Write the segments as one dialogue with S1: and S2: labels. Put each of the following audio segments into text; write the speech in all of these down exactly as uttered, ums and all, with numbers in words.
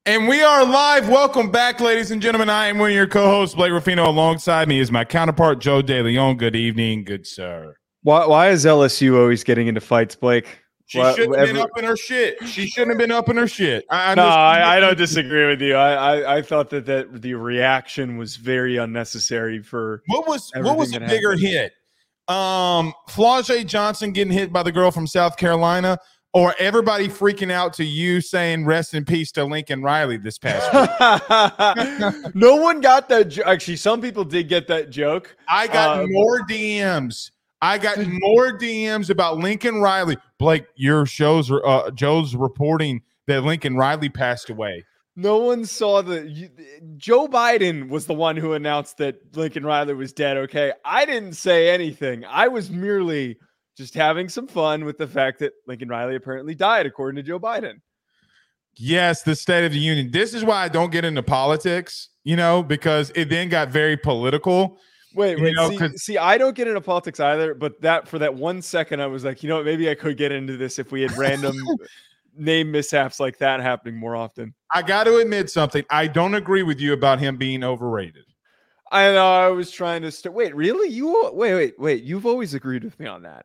S1: And we are live. Welcome back, ladies and gentlemen. I am one of your co-hosts, Blake Ruffino. Alongside me is my counterpart, Joe DeLeon. Good evening, good sir.
S2: Why, why is L S U always getting into fights, Blake?
S1: She
S2: Why,
S1: shouldn't have
S2: every,
S1: been up in her shit. She shouldn't have been up in her shit. I,
S2: no, I, I don't disagree with you. I, I, I thought that, that the reaction was very unnecessary for
S1: what was what was a bigger
S2: happened.
S1: hit? Um, Flau'jae Johnson getting hit by the girl from South Carolina, or everybody freaking out to you saying rest in peace to Lincoln Riley this past week?
S2: No one got that. Jo- Actually, some people did get that joke.
S1: I got
S2: uh,
S1: more D Ms. I got more D Ms about Lincoln Riley. Blake, your shows, uh, Joe's reporting that Lincoln Riley passed away.
S2: No one saw the you, Joe Biden was the one who announced that Lincoln Riley was dead. Okay. I didn't say anything. I was merely just having some fun with the fact that Lincoln Riley apparently died, according to Joe Biden.
S1: Yes, the State of the Union. This is why I don't get into politics, you know, because it then got very political.
S2: Wait, wait.
S1: You know,
S2: see, see, I don't get into politics either, but that for that one second, I was like, you know what, maybe I could get into this if we had random name mishaps like that happening more often.
S1: I got to admit something. I don't agree with you about him being overrated.
S2: I know. I was trying to st- wait. Really? You wait, wait, wait. You've always agreed with me on that.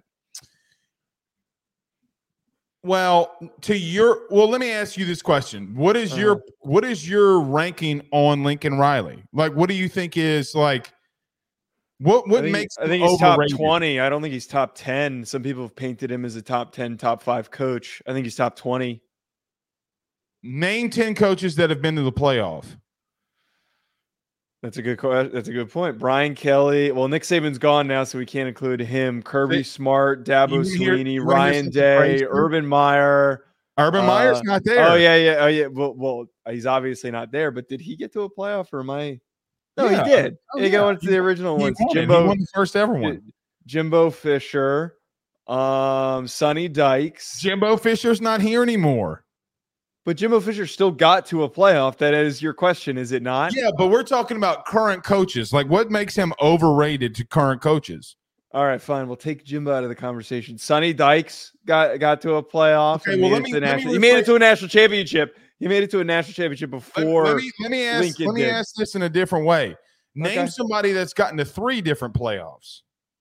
S1: Well, to your well, let me ask you this question: What is uh, your what is your ranking on Lincoln Riley? Like, what do you think is like? What what
S2: I think,
S1: makes
S2: I think he's overrated? Top twenty. I don't think he's top ten. Some people have painted him as a top ten, top five coach. I think he's top twenty.
S1: Name ten coaches that have been to the playoff.
S2: That's a good that's a good point. Brian Kelly. Well, Nick Saban's gone now, so we can't include him. Kirby they, Smart, Dabo Swinney, Ryan Day, Urban Meyer.
S1: Urban
S2: uh,
S1: Meyer's not there.
S2: Oh yeah, yeah, oh yeah. Well, well, he's obviously not there. But did he get to a playoff, or am I? No,
S1: yeah.
S2: he did.
S1: Oh,
S2: he
S1: yeah.
S2: got one to the original
S1: he
S2: ones.
S1: Won
S2: Jimbo
S1: he won the first ever one.
S2: Jimbo Fisher, um, Sonny Dykes.
S1: Jimbo Fisher's not here anymore.
S2: But Jimbo Fisher still got to a playoff. That is your question, is it not?
S1: Yeah, but we're talking about current coaches. Like, what makes him overrated to current coaches?
S2: All right, fine. We'll take Jimbo out of the conversation. Sonny Dykes got got to a playoff.
S1: Okay, well, let me, let
S2: national,
S1: me
S2: he made it to a national championship. He made it to a national championship before.
S1: Let, let me let me ask
S2: Lincoln
S1: let me
S2: did.
S1: ask this in a different way. Name
S2: Okay.
S1: somebody that's gotten to three different playoffs.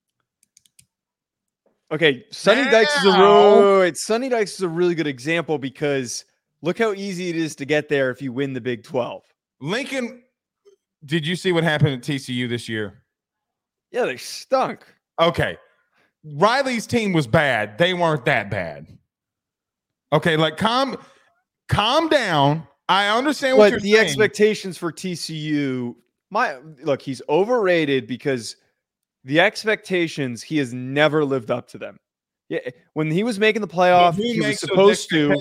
S2: Okay, Sonny
S1: now,
S2: Dykes is a real, wait, Sonny Dykes is a really good example because look how easy it is to get there if you win the Big twelve.
S1: Lincoln, did you see what happened at T C U this year?
S2: Yeah, they stunk.
S1: Okay. Riley's team was bad. They weren't that bad. Okay, like calm, calm down. I understand what
S2: but
S1: you're
S2: the
S1: saying.
S2: expectations for T C U, my look, he's overrated because the expectations, he has never lived up to them. Yeah, when he was making the playoff, he was supposed to.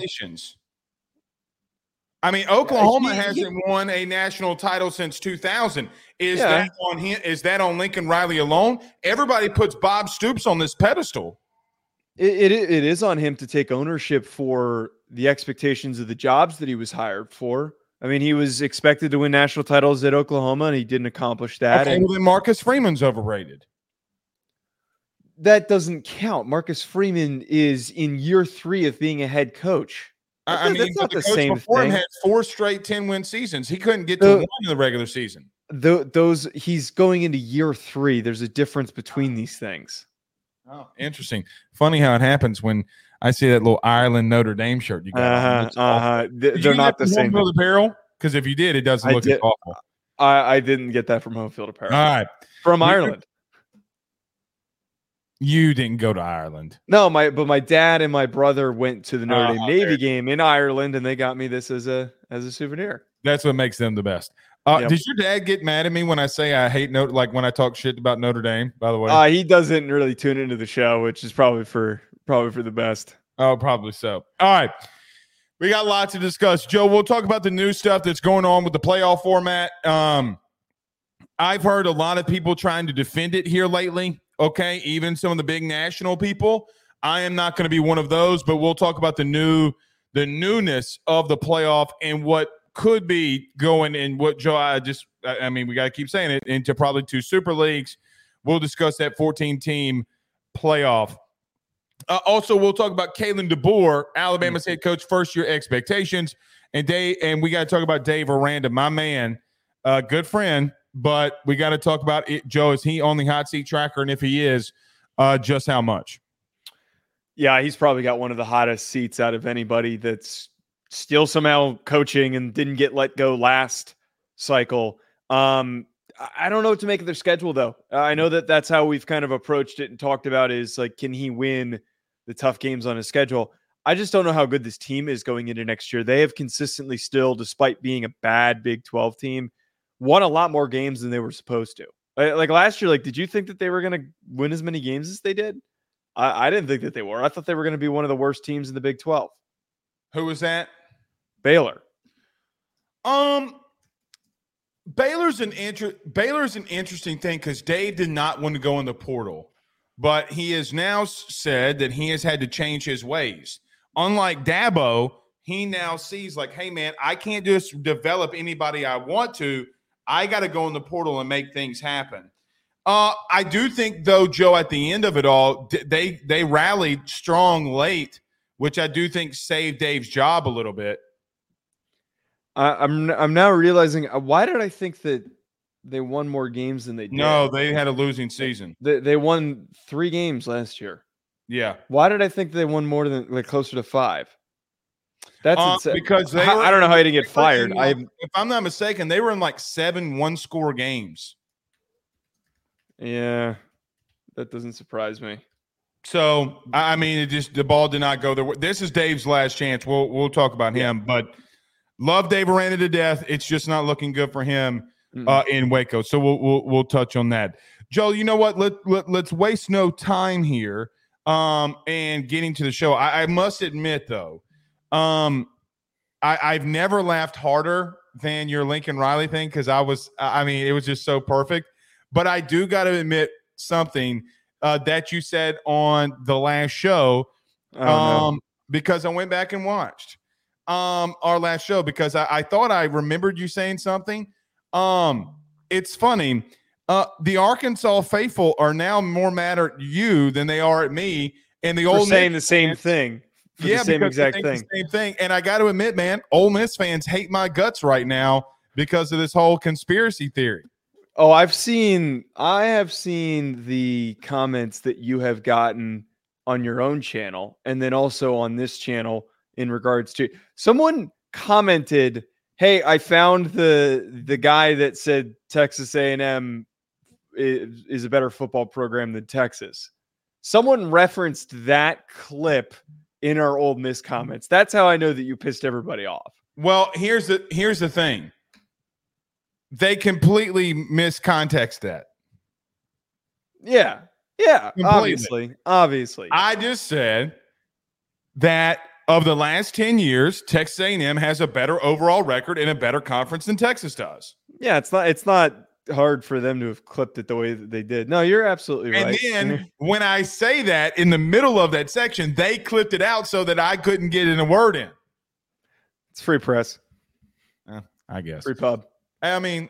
S1: I mean, Oklahoma
S2: yeah, he,
S1: hasn't
S2: he,
S1: won a national title since two thousand. Is
S2: yeah.
S1: that on him? Is that on Lincoln Riley alone? Everybody puts Bob Stoops on this pedestal.
S2: It, it it is on him to take ownership for the expectations of the jobs that he was hired for. I mean, he was expected to win national titles at Oklahoma, and he didn't accomplish that.
S1: Okay,
S2: and
S1: well, then Marcus Freeman's overrated.
S2: That doesn't count. Marcus Freeman is in year three of being a head coach.
S1: I, I mean,
S2: that's not
S1: the,
S2: the
S1: coach
S2: same
S1: before
S2: thing.
S1: him had four straight ten-win seasons. He couldn't get to
S2: the,
S1: one in the regular season.
S2: The, those he's going into year three. There's a difference between these things.
S1: Oh, interesting. Funny how it happens when I see that little Ireland Notre Dame shirt you got.
S2: Uh-huh, uh-huh. They, they're not the same.
S1: Home Field Apparel? Because if you did, it doesn't
S2: I
S1: look
S2: did,
S1: as awful.
S2: I, I didn't get that from Home Field Apparel.
S1: All right,
S2: from
S1: you,
S2: Ireland.
S1: You didn't go to Ireland.
S2: No, my but my dad and my brother went to the Notre
S1: uh,
S2: Dame Navy game in Ireland, and they got me this as a as a souvenir.
S1: That's what makes them the best. Uh,
S2: yep.
S1: Did your dad get mad at me when I say I hate Notre, like when I talk shit about Notre Dame? By the way,
S2: uh, he doesn't really tune into the show, which is probably for probably for the best.
S1: Oh, probably so. All right, we got a lot to discuss, Joe. We'll talk about the new stuff that's going on with the playoff format. Um, I've heard a lot of people trying to defend it here lately. Okay, even some of the big national people. I am not going to be one of those, but we'll talk about the new, the newness of the playoff and what could be going in what Joe, I just, I mean, we got to keep saying it, into probably two super leagues. We'll discuss that fourteen team playoff. Uh, also, we'll talk about Kalen DeBoer, Alabama's head coach, first year expectations, and Dave. And we got to talk about Dave Aranda, my man, uh, good friend. But we got to talk about it, Joe. Is he on the hot seat tracker? And if he is, uh, just how much?
S2: Yeah, he's probably got one of the hottest seats out of anybody that's still somehow coaching and didn't get let go last cycle. Um, I don't know what to make of their schedule, though. Uh, I know that that's how we've kind of approached it and talked about is like, can he win the tough games on his schedule? I just don't know how good this team is going into next year. They have consistently still, despite being a bad Big twelve team, won a lot more games than they were supposed to. Like last year, like, did you think that they were going to win as many games as they did? I, I didn't think that they were. I thought they were going to be one of the worst teams in the Big twelve.
S1: Who was that?
S2: Baylor.
S1: Um, Baylor's an inter- Baylor's an interesting thing because Dave did not want to go in the portal, but he has now said that he has had to change his ways. Unlike Dabo, he now sees like, hey, man, I can't just develop anybody I want to. I got to go in the portal and make things happen. Uh, I do think, though, Joe, at the end of it all, they they rallied strong late, which I do think saved Dave's job a little bit.
S2: Uh, I'm I'm now realizing, uh, why did I think that they won more games than they did?
S1: No, they had a losing season.
S2: They, they won three games last year.
S1: Yeah.
S2: Why did I think they won more than like closer to five? That's
S1: uh,
S2: insane.
S1: Because they
S2: I,
S1: were,
S2: I don't know how he didn't get fired. I,
S1: if I'm not mistaken, they were in like seven one-score games.
S2: Yeah, that doesn't surprise me.
S1: So I mean, it just the ball did not go there. This is Dave's last chance. We'll we'll talk about him, yeah. But love Dave Aranda to death. It's just not looking good for him uh, in Waco. So we'll we'll we'll touch on that. Joe, you know what? Let, let let's waste no time here. Um, and getting to the show, I, I must admit though, um, I, I've never laughed harder than your Lincoln Riley thing because I was, I mean, it was just so perfect. But I do got to admit something uh, that you said on the last show,
S2: oh,
S1: um,
S2: no.
S1: because I went back and watched um, our last show because I, I thought I remembered you saying something. Um, it's funny. Uh, the Arkansas faithful are now more mad at you than they are at me. And the
S2: For
S1: old
S2: saying
S1: Miss
S2: the same
S1: fans,
S2: thing. For
S1: yeah,
S2: the same
S1: because
S2: exact
S1: they
S2: thing.
S1: think the same thing. And I got to admit, man, Ole Miss fans hate my guts right now because of this whole conspiracy theory.
S2: Oh, I've seen, I have seen the comments that you have gotten on your own channel, and then also on this channel in regards to someone commented, "Hey, I found the the guy that said Texas A and M is, is a better football program than Texas." Someone referenced that clip in our Ole Miss comments. That's how I know that you pissed everybody off.
S1: Well, here's the here's the thing. They completely miscontext that.
S2: Yeah. Yeah.
S1: Completely.
S2: Obviously. Obviously.
S1: I just said that of the last ten years, Texas A and M has a better overall record and a better conference than Texas does.
S2: Yeah, it's not it's not hard for them to have clipped it the way that they did. No, you're absolutely right.
S1: And then when I say that in the middle of that section, they clipped it out so that I couldn't get in a word in.
S2: It's free press.
S1: Uh, I guess.
S2: Free pub.
S1: I mean,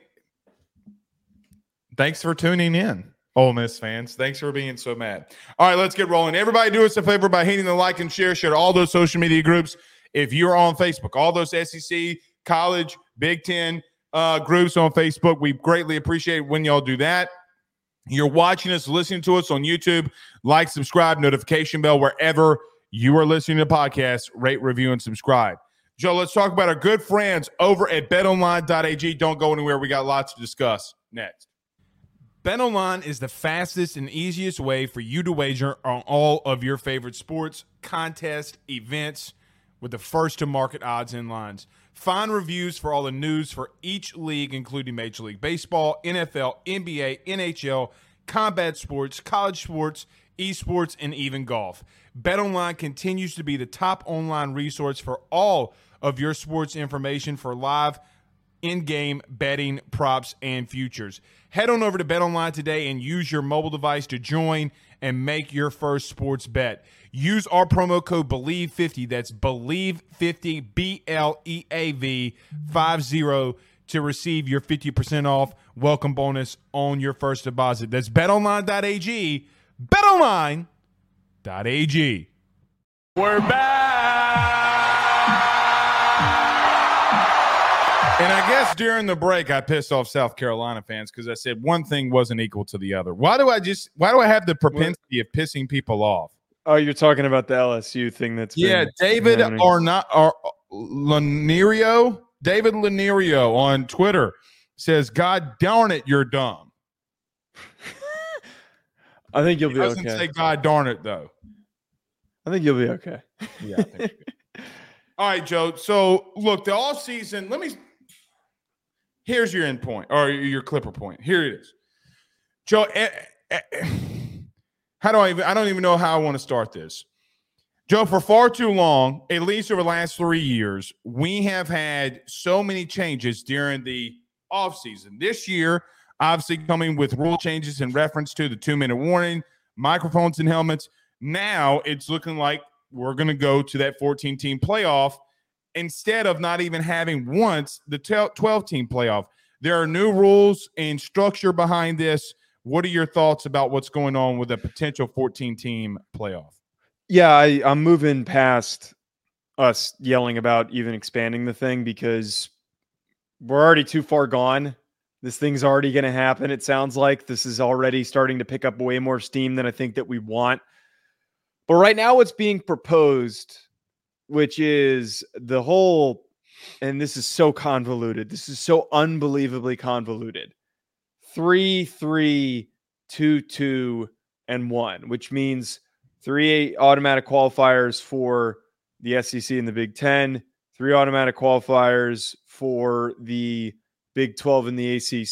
S1: thanks for tuning in, Ole Miss fans. Thanks for being so mad. All right, let's get rolling. Everybody do us a favor by hitting the like and share. Share to all those social media groups. If you're on Facebook, all those S E C, college, Big Ten uh, groups on Facebook, we greatly appreciate it when y'all do that. You're watching us, listening to us on YouTube. Like, subscribe, notification bell, wherever you are listening to podcasts. Rate, review, and subscribe. Joe, let's talk about our good friends over at bet online dot a g. Don't go anywhere. We got lots to discuss next. BetOnline is the fastest and easiest way for you to wager on all of your favorite sports, contests, events with the first-to-market odds and lines. Find reviews for all the news for each league, including Major League Baseball, N F L, N B A, N H L, combat sports, college sports, esports, and even golf. BetOnline continues to be the top online resource for all of your sports information for live in-game betting, props, and futures. Head on over to BetOnline today and use your mobile device to join and make your first sports bet. Use our promo code believe fifty. That's believe fifty, B L E A V fifty, to receive your fifty percent off welcome bonus on your first deposit. That's bet online dot a g. BetOnline, dot a g.
S3: We're back.
S1: And I guess during the break, I pissed off South Carolina fans because I said one thing wasn't equal to the other. Why do I just? Why do I have the propensity of pissing people off?
S2: Oh, you're talking about the L S U thing. That's
S1: yeah,
S2: been
S1: David
S2: happening.
S1: or not or Lanirio, David Lanirio on Twitter says, "God darn it, you're dumb."
S2: I think you'll
S1: he
S2: be
S1: doesn't
S2: okay.
S1: say "God darn it" though.
S2: I think you'll be okay.
S1: Yeah. I think All right, Joe. So look, the off season. Let me. Here's your end point or your Clipper point. Here it is, Joe. Eh, eh, how do I even? I don't even know how I want to start this, Joe. For far too long, at least over the last three years, we have had so many changes during the off season. This year, obviously, coming with rule changes in reference to the two-minute warning, microphones and helmets. Now it's looking like we're going to go to that fourteen-team playoff instead of not even having once the twelve-team playoff. There are new rules and structure behind this. What are your thoughts about what's going on with a potential fourteen-team playoff?
S2: Yeah, I, I'm moving past us yelling about even expanding the thing because we're already too far gone. This thing's already going to happen. It sounds like this is already starting to pick up way more steam than I think that we want. But right now what's being proposed, which is the whole, and this is so convoluted. This is so unbelievably convoluted. Three, three, two, two, and one, which means three automatic qualifiers for the S E C and the Big Ten, three automatic qualifiers for the Big twelve and the A C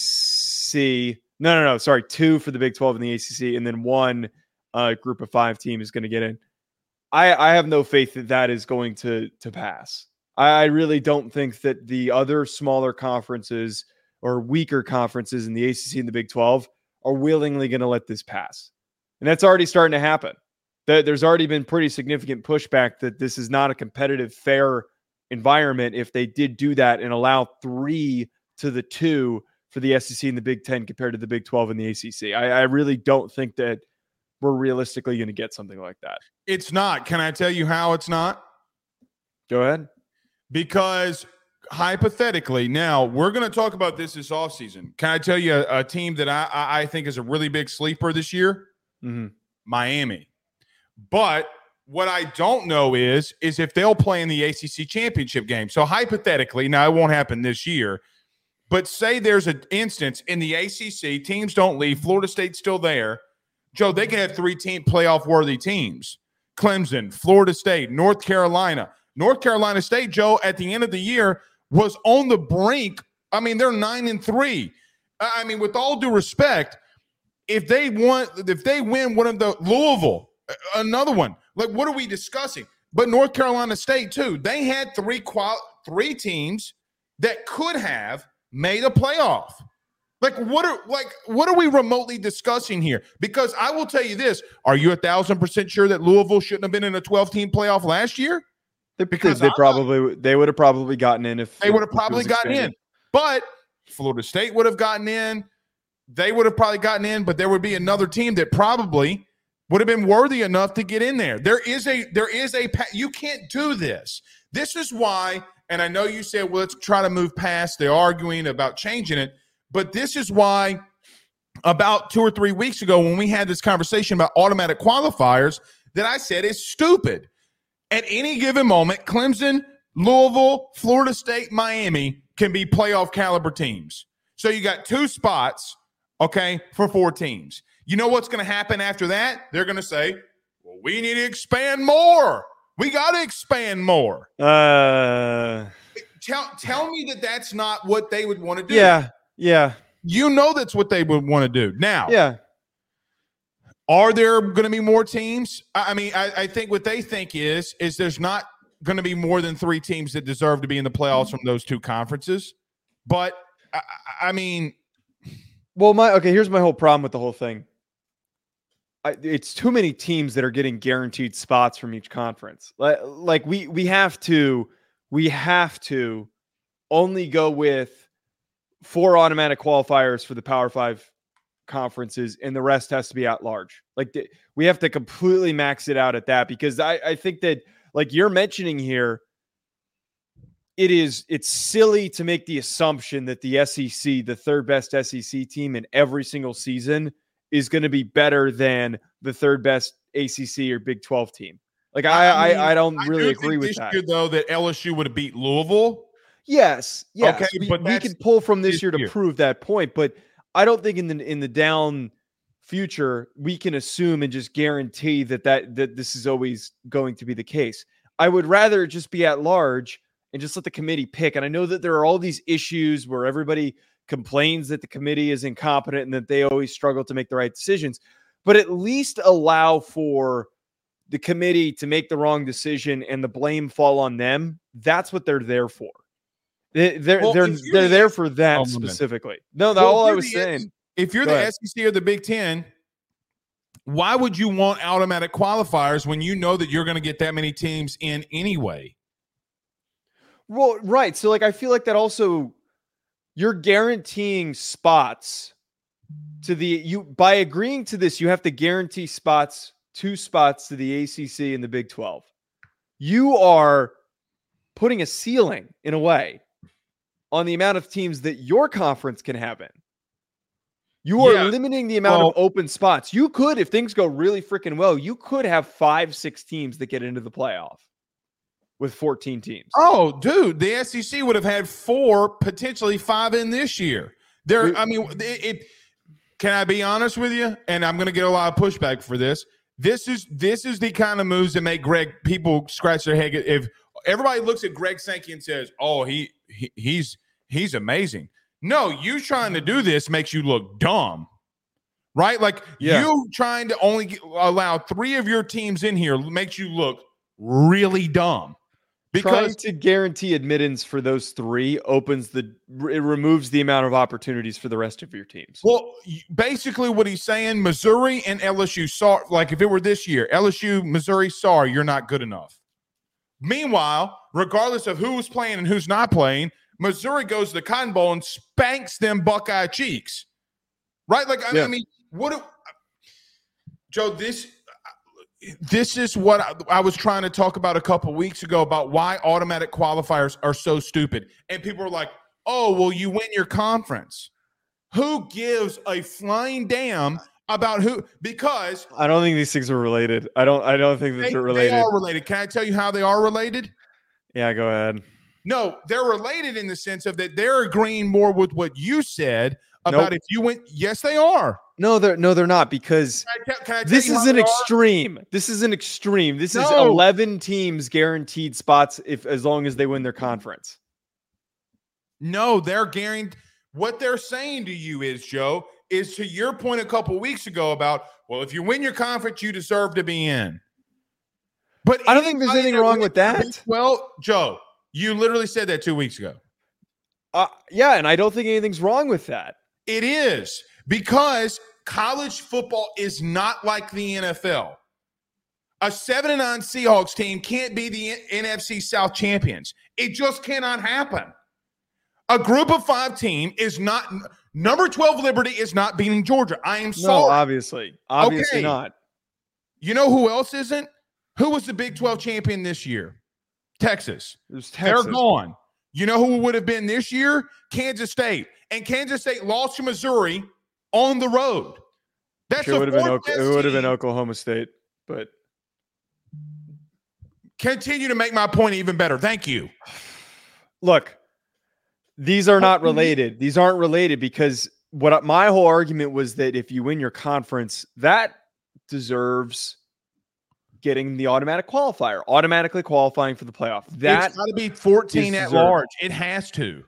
S2: C. No, no, no. Sorry. Two for the Big twelve and the A C C, and then one uh, group of five team is going to get in. I, I have no faith that that is going to, to pass. I, I really don't think that the other smaller conferences or weaker conferences in the A C C and the Big twelve are willingly going to let this pass. And that's already starting to happen. There's already been pretty significant pushback that this is not a competitive, fair environment if they did do that and allow three to the two for the S E C and the Big Ten compared to the Big twelve and the A C C. I, I really don't think that we're realistically going to get something like that.
S1: It's not. Can I tell you how it's not?
S2: Go ahead.
S1: Because hypothetically, now we're going to talk about this this offseason. Can I tell you a, a team that I, I think is a really big sleeper this year?
S2: Mm-hmm.
S1: Miami. But what I don't know is, is if they'll play in the A C C championship game. So hypothetically, now it won't happen this year, but say there's an instance in the A C C, teams don't leave, Florida State's still there. Joe, they can have three team playoff worthy teams. Clemson, Florida State, North Carolina. North Carolina State, Joe, at the end of the year was on the brink. I mean, they're nine and three. I mean, with all due respect, if they want, if they win one of the Louisville, another one, like what are we discussing? But North Carolina State too, they had three qual- three teams that could have made a playoff. Like what are like what are we remotely discussing here? Because I will tell you this: are you a thousand percent sure that Louisville shouldn't have been in a twelve-team playoff last year?
S2: Because they I'm probably not. they would have probably gotten in if
S1: they would have probably gotten expanded. in. But Florida State would have gotten in. They would have probably gotten in, but there would be another team that probably would have been worthy enough to get in there. There is a there is a you can't do this. This is why, and I know you said, well, let's try to move past the arguing about changing it. But this is why about two or three weeks ago when we had this conversation about automatic qualifiers that I said is stupid. At any given moment, Clemson, Louisville, Florida State, Miami can be playoff caliber teams. So you got two spots, okay, for four teams. You know what's going to happen after that? They're going to say, well, we need to expand more. We got to expand more.
S2: Uh,
S1: tell, tell me that that's not what they would want to do.
S2: Yeah. Yeah.
S1: You know that's what they would want to do. Now,
S2: yeah.
S1: Are there going to be more teams? I mean, I, I think what they think is, is there's not going to be more than three teams that deserve to be in the playoffs from those two conferences. But, I, I mean.
S2: Well, my okay, here's my whole problem with the whole thing. I, it's too many teams that are getting guaranteed spots from each conference. Like, like we we have to we have to only go with four automatic qualifiers for the Power Five conferences and the rest has to be at large. Like th- we have to completely max it out at that, because I, I think that, like you're mentioning here, it is it's silly to make the assumption that the S E C, the third best S E C team in every single season, is going to be better than the third best A C C or Big twelve team. Like I, I, mean, I don't I really do agree with
S1: this
S2: that.
S1: Year, though, that L S U would have beat Louisville.
S2: Yes, yes.
S1: Okay,
S2: we,
S1: but
S2: we can pull from this, this year to
S1: year.
S2: prove that point, but I don't think in the in the down future we can assume and just guarantee that that that this is always going to be the case. I would rather just be at large and just let the committee pick. And I know that there are all these issues where everybody complains that the committee is incompetent and that they always struggle to make the right decisions, but at least allow for the committee to make the wrong decision and the blame fall on them. That's what they're there for. They, they're well, they're they're the, there for that oh, specifically. No, that's well, all I was
S1: the,
S2: saying.
S1: If you're Go the ahead. S E C or the Big Ten, why would you want automatic qualifiers when you know that you're going to get that many teams in anyway?
S2: Well, right. So, like, I feel like that also you're guaranteeing spots to the you by agreeing to this. You have to guarantee spots, two spots to the A C C and the Big twelve. You are putting a ceiling in a way on the amount of teams that your conference can have in. You are yeah. limiting the amount well, of open spots. You could, if things go really freaking well, you could have five, six teams that get into the playoff with fourteen teams.
S1: Oh, dude, the S E C would have had four, potentially five in this year. There, I mean, it, it. Can I be honest with you? And I'm going to get a lot of pushback for this. This is this is the kind of moves that make Greg people scratch their head. If everybody looks at Greg Sankey and says, "Oh, he, he he's he's amazing." No, you trying to do this makes you look dumb, right? Like yeah. you trying to only get, allow three of your teams in here makes you look really dumb.
S2: Because trying to guarantee admittance for those three opens the it removes the amount of opportunities for the rest of your teams.
S1: Well, basically what he's saying, Missouri and L S U saw, like if it were this year, L S U, Missouri, sorry, you're not good enough. Meanwhile, regardless of who's playing and who's not playing, Missouri goes to the Cotton Bowl and spanks them Buckeye cheeks, right? Like, I, yeah. I mean, what, do, Joe, this, this is what I, I was trying to talk about a couple weeks ago about why automatic qualifiers are so stupid. And people are like, oh, well, you win your conference. Who gives a flying damn about who? Because
S2: I don't think these things are related. I don't, I don't think that
S1: they,
S2: they're related.
S1: They are related. Can I tell you how they are related?
S2: Yeah, go ahead.
S1: No, they're related in the sense of that they're agreeing more with what you said about nope. if you went. Yes, they are.
S2: No, they're no, they're not because
S1: can I tell, can I tell
S2: this is an
S1: are?
S2: extreme. This is an extreme. This no. is eleven teams guaranteed spots if as long as they win their conference.
S1: No, they're guaranteed. What they're saying to you is, Joe, is to your point a couple weeks ago about, well, if you win your conference, you deserve to be in. But
S2: I don't think there's anything wrong with that.
S1: Well, Joe. You literally said that two weeks ago.
S2: Uh, yeah, and I don't think anything's wrong with that.
S1: It is because college football is not like the N F L. A seven and nine Seahawks team can't be the N F C South champions. It just cannot happen. A group of five team is not – number twelve Liberty is not beating Georgia. I am sorry.
S2: No, obviously. Obviously okay. not.
S1: You know who else isn't? Who was the Big twelve champion this year? Texas.
S2: Texas.
S1: They're gone. You know who would have been this year? Kansas State. And Kansas State lost to Missouri on the road. That's
S2: sure it would have been o- it would have been Oklahoma State, but
S1: continue to make my point even better. Thank you.
S2: Look, these are not related. These aren't related because what my whole argument was that if you win your conference, that deserves getting the automatic qualifier, automatically qualifying for the playoff. That's
S1: got to be fourteen at large. It has to.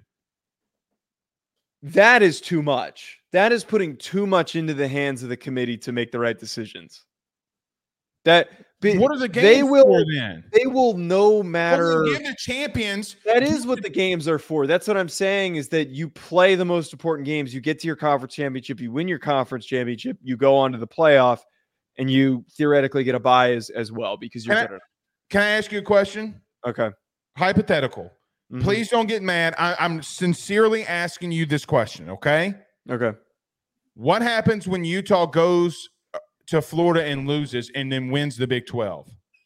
S2: That is too much. That is putting too much into the hands of the committee to make the right decisions. That
S1: what are the games
S2: they will,
S1: for then?
S2: They will no matter.
S1: Well, give the champions.
S2: That is what the games are for. That's what I'm saying is that you play the most important games. You get to your conference championship. You win your conference championship. You go on to the playoff. And you theoretically get a bye as, as well because you're
S1: can I, can I ask you a question?
S2: Okay.
S1: Hypothetical. Mm-hmm. Please don't get mad. I, I'm sincerely asking you this question, okay?
S2: Okay.
S1: What happens when Utah goes to Florida and loses and then wins the Big twelve?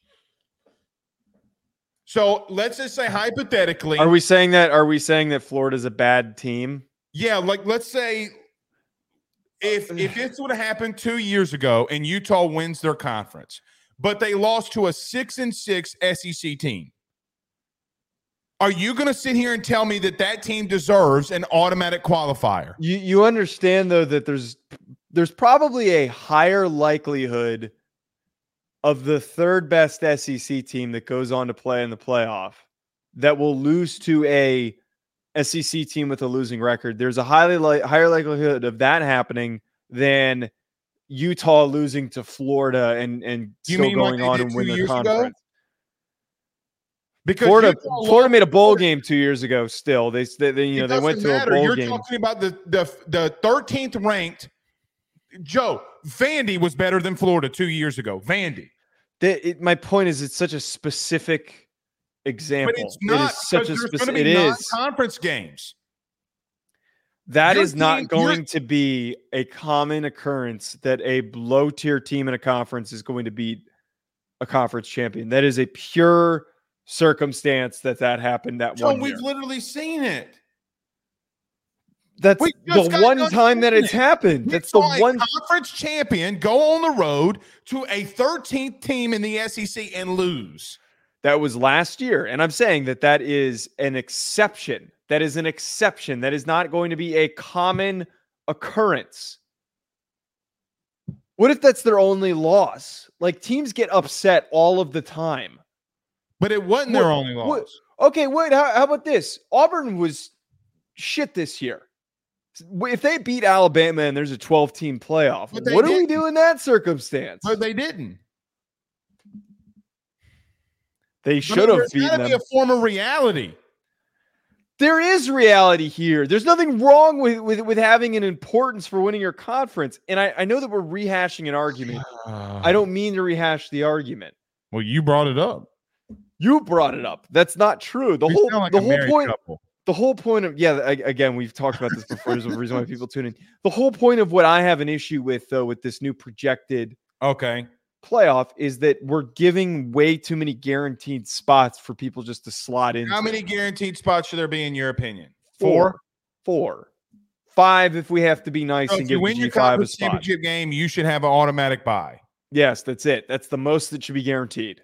S1: So let's just say hypothetically.
S2: Are we saying that? Are we saying that Florida's a bad team?
S1: Yeah, like let's say if if this would have happened two years ago and Utah wins their conference, but they lost to a six and six S E C team. Are you going to sit here and tell me that that team deserves an automatic qualifier?
S2: You you understand though that there's there's probably a higher likelihood of the third best S E C team that goes on to play in the playoff that will lose to a S E C team with a losing record. There's a highly li- higher likelihood of that happening than Utah losing to Florida and and
S1: You
S2: still
S1: mean
S2: going
S1: like
S2: on
S1: they
S2: and
S1: did
S2: win
S1: two
S2: their
S1: years ago?
S2: conference.
S1: Because
S2: Florida,
S1: Utah
S2: Florida
S1: lost
S2: made a bowl
S1: Florida.
S2: game two years ago. Still, they, they, they you know,
S1: It
S2: they went
S1: doesn't
S2: to
S1: matter.
S2: a bowl
S1: You're
S2: game.
S1: talking about the the the thirteenth ranked. Joe, Vandy was better than Florida two years ago. Vandy.
S2: The, it, my point is, it's such a specific example.
S1: But it's not
S2: it is such a
S1: because there's
S2: specific.
S1: going to
S2: It
S1: be
S2: is
S1: non-conference games.
S2: that
S1: Your
S2: is not
S1: team-
S2: going
S1: your-
S2: to be a common occurrence that a low tier team in a conference is going to beat a conference champion. That is a pure circumstance that that happened that
S1: So
S2: one
S1: we've
S2: year.
S1: literally seen it.
S2: That's
S1: we just
S2: the
S1: got
S2: one
S1: done
S2: time that
S1: seeing
S2: it's
S1: it.
S2: happened.
S1: We
S2: That's the
S1: saw a
S2: one.
S1: conference champion go on the road to a thirteenth team in the S E C and lose.
S2: That was last year. And I'm saying that that is an exception. That is an exception. That is not going to be a common occurrence. What if that's their only loss? Like teams get upset all of the time.
S1: But it wasn't their
S2: What-
S1: only
S2: what-
S1: loss.
S2: Okay, wait. How, how about this? Auburn was shit this year. If they beat Alabama and there's a twelve team playoff,
S1: But they
S2: what do we
S1: didn't.
S2: do in that circumstance?
S1: But they didn't.
S2: They
S1: I mean,
S2: should have
S1: there's
S2: beaten
S1: gotta
S2: them.
S1: be a form of reality.
S2: There is reality here. There's nothing wrong with, with, with having an importance for winning your conference. And I, I know that we're rehashing an argument. I don't mean to rehash the argument.
S1: Well, you brought it up.
S2: You brought it up. That's not true. The
S1: We
S2: whole
S1: sound like
S2: the
S1: a
S2: whole
S1: married
S2: point
S1: couple.
S2: the whole point of yeah, I, again, we've talked about this before. There's a reason why people tune in. The whole point of what I have an issue with though with this new projected
S1: Okay.
S2: playoff is that we're giving way too many guaranteed spots for people just to slot in.
S1: How many guaranteed spots should there be in your opinion?
S2: Four. Four. Five if we have to be nice
S1: So
S2: and
S1: if you
S2: give
S1: win
S2: the
S1: your
S2: G five a
S1: conference
S2: spot.
S1: championship game, you should have an automatic bye.
S2: Yes, that's it. That's the most that should be guaranteed.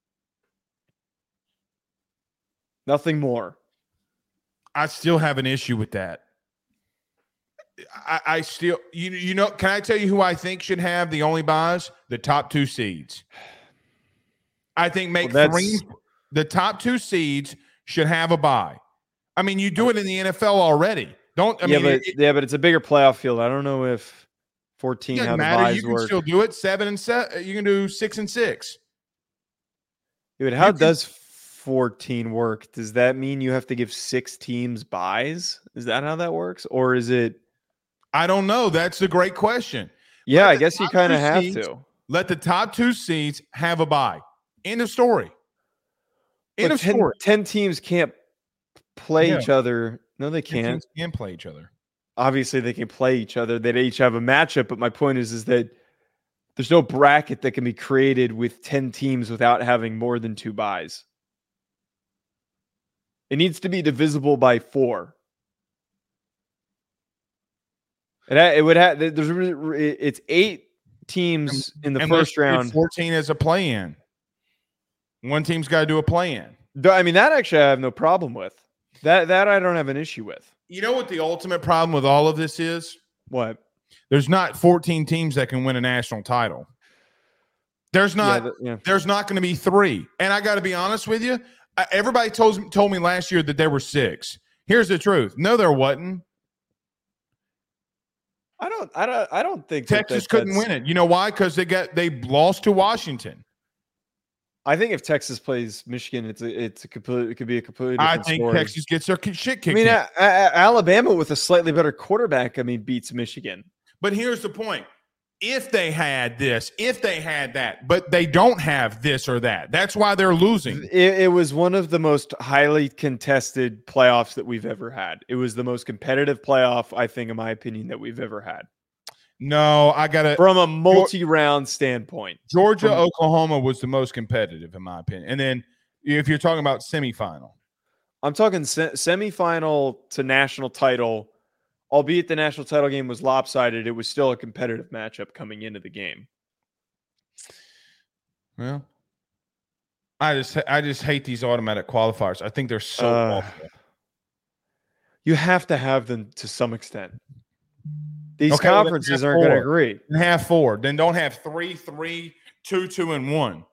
S2: Nothing more.
S1: I still have an issue with that. I, I still, you, you know, can I tell you who I think should have the only buys? The top two seeds. I think make
S2: Well,
S1: three.
S2: that's-
S1: The top two seeds should have a bye. I mean, you do it in the N F L already. Don't I
S2: yeah,
S1: mean?
S2: but
S1: it,
S2: yeah, but it's a bigger playoff field. I don't know if fourteen
S1: it
S2: how
S1: doesn't
S2: the
S1: matter.
S2: buys
S1: You can
S2: work.
S1: still do it. Seven and seven. You can do six and six.
S2: Yeah, but how
S1: you can-
S2: does fourteen work? Does that mean you have to give six teams buys? Is that how that works, or is it?
S1: I don't know. That's a great question.
S2: Yeah,
S1: Let
S2: I
S1: the
S2: guess you
S1: top
S2: kind of
S1: two
S2: have
S1: seeds-
S2: to.
S1: Let the top two seeds have a bye. End of story. End
S2: But
S1: of
S2: ten,
S1: story.
S2: ten teams can't play
S1: Yeah.
S2: each other. No, they
S1: Ten
S2: can't.
S1: teams can play each other.
S2: Obviously they can play each other. They each have a matchup, but my point is is that there's no bracket that can be created with ten teams without having more than two buys. It needs to be divisible by four. It, ha- it would have there's really- it's eight teams in the
S1: And
S2: first
S1: let's do
S2: round.
S1: fourteen as a play-in. One team's got to do a play-in.
S2: Th- I mean that actually I have no problem with. That that I don't have an issue with.
S1: You know what the ultimate problem with all of this is?
S2: What?
S1: There's not fourteen teams that can win a national title. There's
S2: Yeah,
S1: not.
S2: th- yeah.
S1: There's not going to be three. And I got to be honest with you. I- Everybody told told me last year that there were six. Here's the truth. No, there wasn't.
S2: I don't I don't I don't think that-
S1: Texas
S2: that
S1: couldn't
S2: that's-
S1: win it. You know why? Because they got they lost to Washington.
S2: I think if Texas plays Michigan, it's a it's a complete it could be a completely
S1: I
S2: different
S1: think
S2: story.
S1: Texas gets their ki- shit
S2: I
S1: kicked
S2: mean,
S1: in.
S2: a, a, Alabama with a slightly better quarterback, I mean, beats Michigan.
S1: But here's the point. If they had this, if they had that, but they don't have this or that. That's why they're losing.
S2: It, it was one of the most highly contested playoffs that we've ever had. It was the most competitive playoff, I think, in my opinion, that we've ever had.
S1: No, I got to.
S2: From a multi-round standpoint.
S1: Georgia,
S2: From,
S1: Oklahoma was the most competitive, in my opinion. And then if you're talking about semifinal.
S2: I'm talking se- semifinal to national title, albeit the national title game was lopsided. It was still a competitive matchup coming into the game.
S1: Well, I just I just hate these automatic qualifiers. I think they're so uh, awful.
S2: You have to have them to some extent. These okay, conferences aren't going to agree.
S1: Have four. Then don't have three, three, two, two, and one.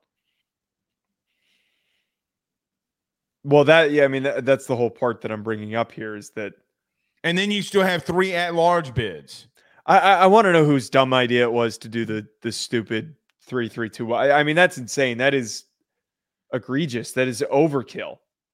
S2: Well, that yeah, I mean that, that's the whole part that I'm bringing up here is that,
S1: and then you still have three at-large bids.
S2: I I, I want to know whose dumb idea it was to do the the stupid three, three, two. I, I mean that's insane. That is egregious. That is overkill.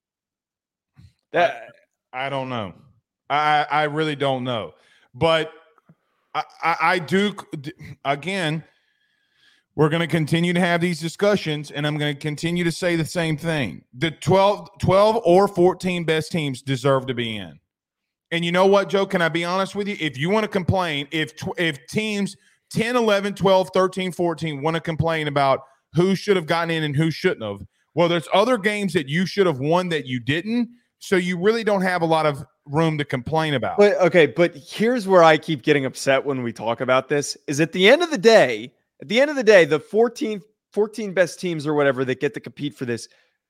S2: That
S1: I, I don't know. I I really don't know. But I I, I do again. We're going to continue to have these discussions, and I'm going to continue to say the same thing. The twelve, twelve or fourteen best teams deserve to be in. And you know what, Joe? Can I be honest with you? If you want to complain, if if teams ten, eleven, twelve, thirteen, fourteen want to complain about who should have gotten in and who shouldn't have, well, there's other games that you should have won that you didn't, so you really don't have a lot of room to complain about.
S2: But okay, but here's where I keep getting upset when we talk about this, is at the end of the day, At the end of the day, the fourteen, fourteen best teams or whatever that get to compete for this,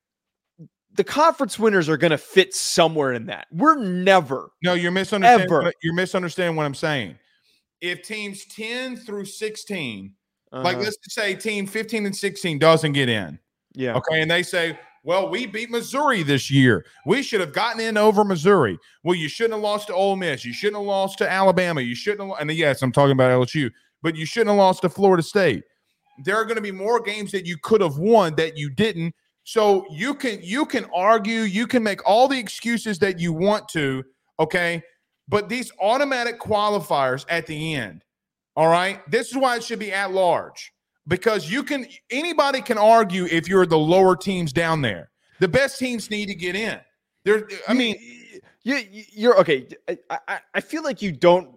S2: the conference winners are going to fit somewhere in that. We're never.
S1: No, you're misunderstanding. Ever. What, you're misunderstanding what I'm saying. If teams ten through sixteen, uh-huh. like let's just say team fifteen and sixteen doesn't get in.
S2: Yeah.
S1: Okay. And they say, well, we beat Missouri this year. We should have gotten in over Missouri. Well, you shouldn't have lost to Ole Miss. You shouldn't have lost to Alabama. You shouldn't have. And yes, I'm talking about L S U. But you shouldn't have lost to Florida State. There are going to be more games that you could have won that you didn't. So you can you can argue, you can make all the excuses that you want to, okay? But these automatic qualifiers at the end, all right? This is why it should be at large. Because you can anybody can argue if you're the lower teams down there. The best teams need to get in. There, I mean,
S2: you you're okay. I, I, I feel like you don't.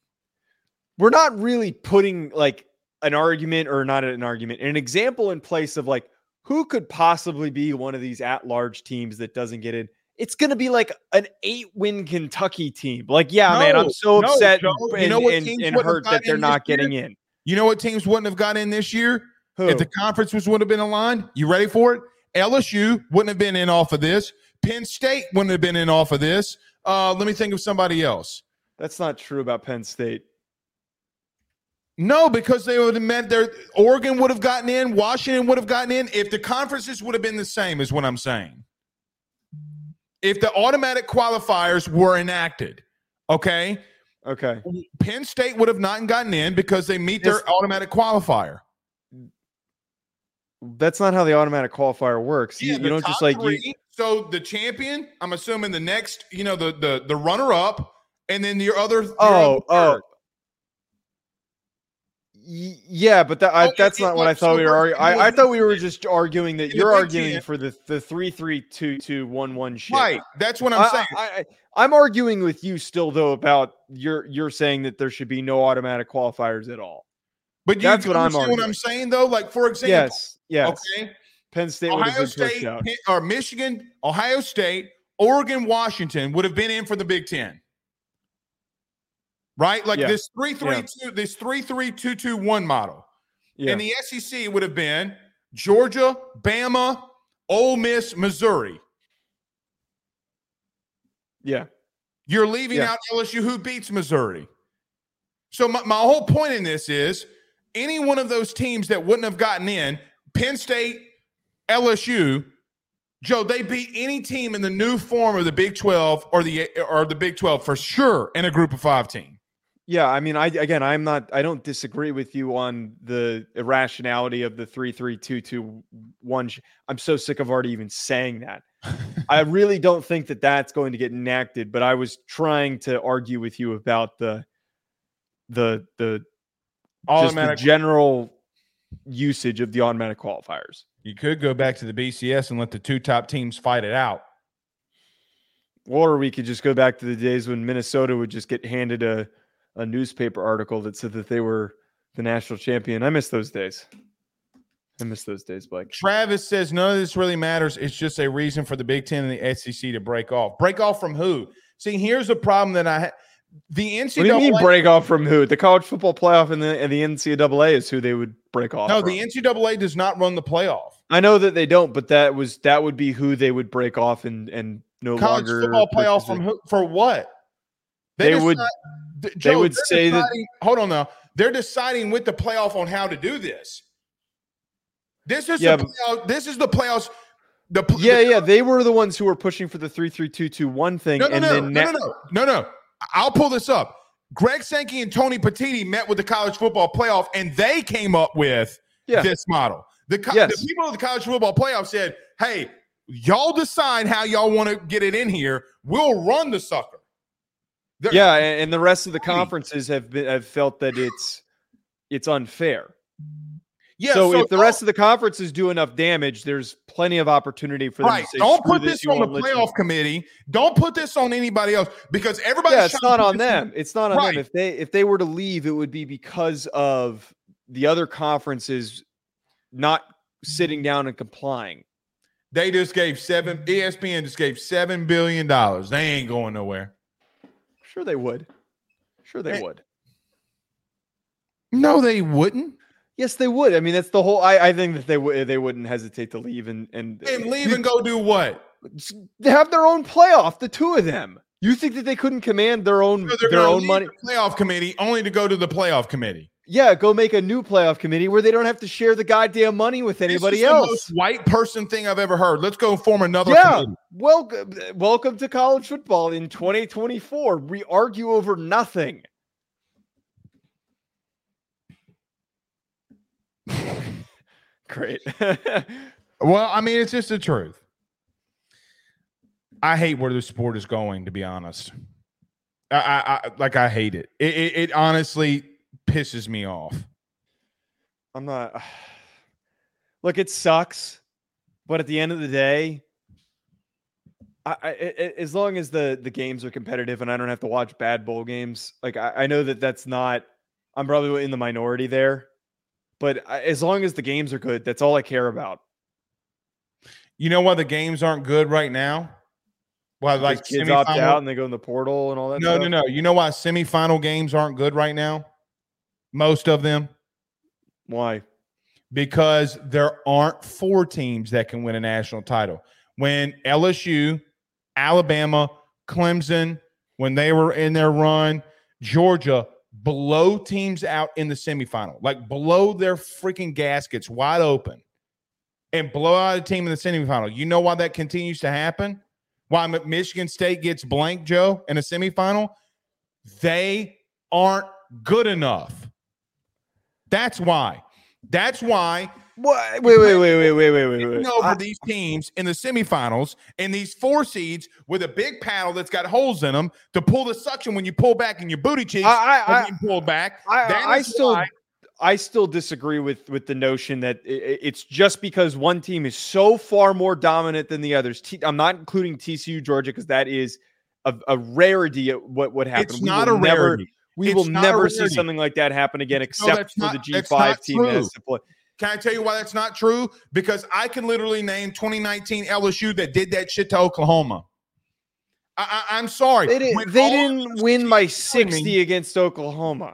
S2: We're not really putting like an argument or not an argument, an example in place of like who could possibly be one of these at-large teams that doesn't get in. It's going to be like an eight-win Kentucky team. Like, yeah, no, man, I'm so no, upset Joe, and, you know what and, and hurt that they're not getting
S1: year?
S2: in.
S1: You know what teams wouldn't have got in this year?
S2: Who?
S1: If the conference was would have been aligned? You ready for it? L S U wouldn't have been in off of this. Penn State wouldn't have been in off of this. Uh, let me think of somebody else.
S2: That's not true about Penn State.
S1: No, because they would have meant their Oregon would have gotten in, Washington would have gotten in if the conferences would have been the same, is what I'm saying. If the automatic qualifiers were enacted, okay?
S2: Okay.
S1: Penn State would have not gotten in because they meet their it's, automatic qualifier.
S2: That's not how the automatic qualifier works.
S1: Yeah,
S2: you, you don't just like
S1: three,
S2: you.
S1: So the champion, I'm assuming the next, you know, the the the runner up, and then your other. Your
S2: oh,
S1: other
S2: oh. Yeah, but that, I, oh, that's not what I thought we were arguing. I, I thought we were just arguing that you're arguing ten. for the the three three two two one one shit.
S1: Right, that's what I'm
S2: I,
S1: saying.
S2: I, I, I'm arguing with you still though about you're you're saying that there should be no automatic qualifiers at all.
S1: But
S2: that's
S1: you
S2: what I'm arguing.
S1: What I'm saying though, like for example,
S2: yes, yes.
S1: Okay,
S2: Penn State would
S1: Ohio
S2: have been
S1: State
S2: pushed out.
S1: or Michigan, Ohio State, Oregon, Washington would have been in for the Big Ten. Right, like yeah. this three three yeah. two, this three three two two one model. Yeah. And the S E C would have been Georgia, Bama, Ole Miss, Missouri.
S2: Yeah.
S1: You're leaving yeah. out L S U, who beats Missouri. So my, my whole point in this is any one of those teams that wouldn't have gotten in, Penn State, L S U, Joe, they beat any team in the new form of the Big twelve or the or the Big twelve for sure in a group of five team.
S2: Yeah, I mean, I again, I'm not, I don't disagree with you on the irrationality of the three three two two one. I'm so sick of already even saying that. I really don't think that that's going to get enacted. But I was trying to argue with you about the the the automatic just the general usage of the automatic qualifiers.
S1: You could go back to the B C S and let the two top teams fight it out.
S2: Or we could just go back to the days when Minnesota would just get handed a a newspaper article that said that they were the national champion. I miss those days. I miss those days, Blake.
S1: Travis says none of this really matters. It's just a reason for the Big Ten and the S E C to break off. Break off from who? See, here's the problem that I had. The N C double A.
S2: What do you mean break off from who? The college football playoff and the and the N C double A is who they would break off.
S1: No,
S2: from.
S1: the N C double A does not run the playoff.
S2: I know that they don't, but that was that would be who they would break off and and no
S1: college
S2: longer
S1: football playoff from who for what?
S2: They, they would
S1: Joe,
S2: they would say that.
S1: Hold on now, they're deciding with the playoff on how to do this. This is
S2: yeah,
S1: the playoff, this is the playoffs. The
S2: yeah,
S1: the,
S2: yeah, they were the ones who were pushing for the three three two two one thing.
S1: No, no,
S2: and
S1: no,
S2: then
S1: no,
S2: na-
S1: no, no, no, no. I'll pull this up. Greg Sankey and Tony Petitti met with the college football playoff, and they came up with
S2: yeah.
S1: this model. The, co-
S2: yes.
S1: the people of the college football playoff said, hey, y'all decide how y'all want to get it in here. We'll run the sucker. They're-
S2: yeah, and the rest of the conferences have been have felt that it's it's unfair.
S1: Yeah,
S2: so,
S1: so
S2: if the rest of the conferences do enough damage, there's plenty of opportunity for them
S1: right.
S2: to say,
S1: don't put
S2: this,
S1: this on the playoff
S2: listen.
S1: committee. Don't put this on anybody else because everybody.
S2: Yeah, it's not on them. It's not on
S1: right.
S2: them. If they if they were to leave, it would be because of the other conferences not sitting down and complying.
S1: They just gave seven. E S P N just gave seven billion dollars. They ain't going nowhere.
S2: Sure, they would. Sure, they
S1: hey.
S2: would.
S1: No, they wouldn't.
S2: Yes, they would. I mean, that's the whole. I, I think that they would. They wouldn't hesitate to leave and and
S1: and leave and go do what?
S2: They have their own playoff. The two of them. You think that they couldn't command their own
S1: so
S2: their own money?
S1: The playoff committee only to go to the playoff committee.
S2: Yeah, go make a new playoff committee where they don't have to share the goddamn money with anybody
S1: this is
S2: else.
S1: The most white person thing I've ever heard. Let's go form another.
S2: Yeah,
S1: committee.
S2: welcome, welcome to college football in twenty twenty-four. We argue over nothing. Great.
S1: Well, I mean, it's just the truth. I hate where the sport is going, to be honest. I, I, I like I hate it. It, it. it honestly pisses me off.
S2: I'm not. Look, it sucks, but at the end of the day, I, I it, as long as the the games are competitive and I don't have to watch bad bowl games, like I, I know that that's not. I'm probably in the minority there, but I, as long as the games are good, that's all I care about.
S1: You know why the games aren't good right now? Why well, like
S2: kids opt out and they go in the portal and all that?
S1: No,
S2: stuff?
S1: no, no. You know why semifinal games aren't good right now? Most of them.
S2: Why?
S1: Because there aren't four teams that can win a national title. When L S U, Alabama, Clemson, when they were in their run, Georgia blow teams out in the semifinal, like blow their freaking gaskets wide open and blow out a team in the semifinal. You know why that continues to happen? Why Michigan State gets blanked, Joe, in a semifinal? They aren't good enough. That's why. That's why.
S2: What? Wait, wait, wait, wait, wait, wait, wait, wait.
S1: Over
S2: I,
S1: these teams in the semifinals and these four seeds with a big paddle that's got holes in them to pull the suction when you pull back in your booty cheeks.
S2: I, I,
S1: when you pull back.
S2: I, I still,
S1: why.
S2: I still disagree with with the notion that it, it's just because one team is so far more dominant than the others. T, I'm not including T C U, Georgia, because that is a, a rarity. At what would happen?
S1: It's
S2: we
S1: not a
S2: never,
S1: rarity.
S2: We
S1: it's
S2: will never see something like that happen again, except
S1: no,
S2: for
S1: not,
S2: the G five team that has to play.
S1: Can I tell you why that's not true? Because I can literally name twenty nineteen L S U that did that shit to Oklahoma. I, I, I'm sorry.
S2: They, did, they didn't win by sixty against Oklahoma.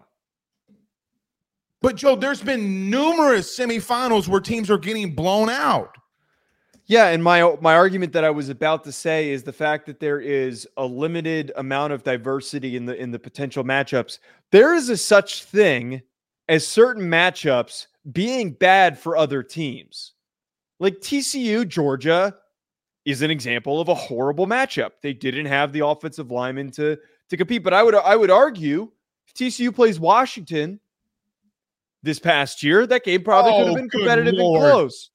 S1: But, Joe, there's been numerous semifinals where teams are getting blown out.
S2: Yeah, and my my argument that I was about to say is the fact that there is a limited amount of diversity in the in the potential matchups. There is a such thing as certain matchups being bad for other teams. Like T C U, Georgia is an example of a horrible matchup. They didn't have the offensive linemen to, to compete. But I would I would argue if T C U plays Washington this past year, that game probably
S1: oh,
S2: could have been competitive
S1: Lord.
S2: and close.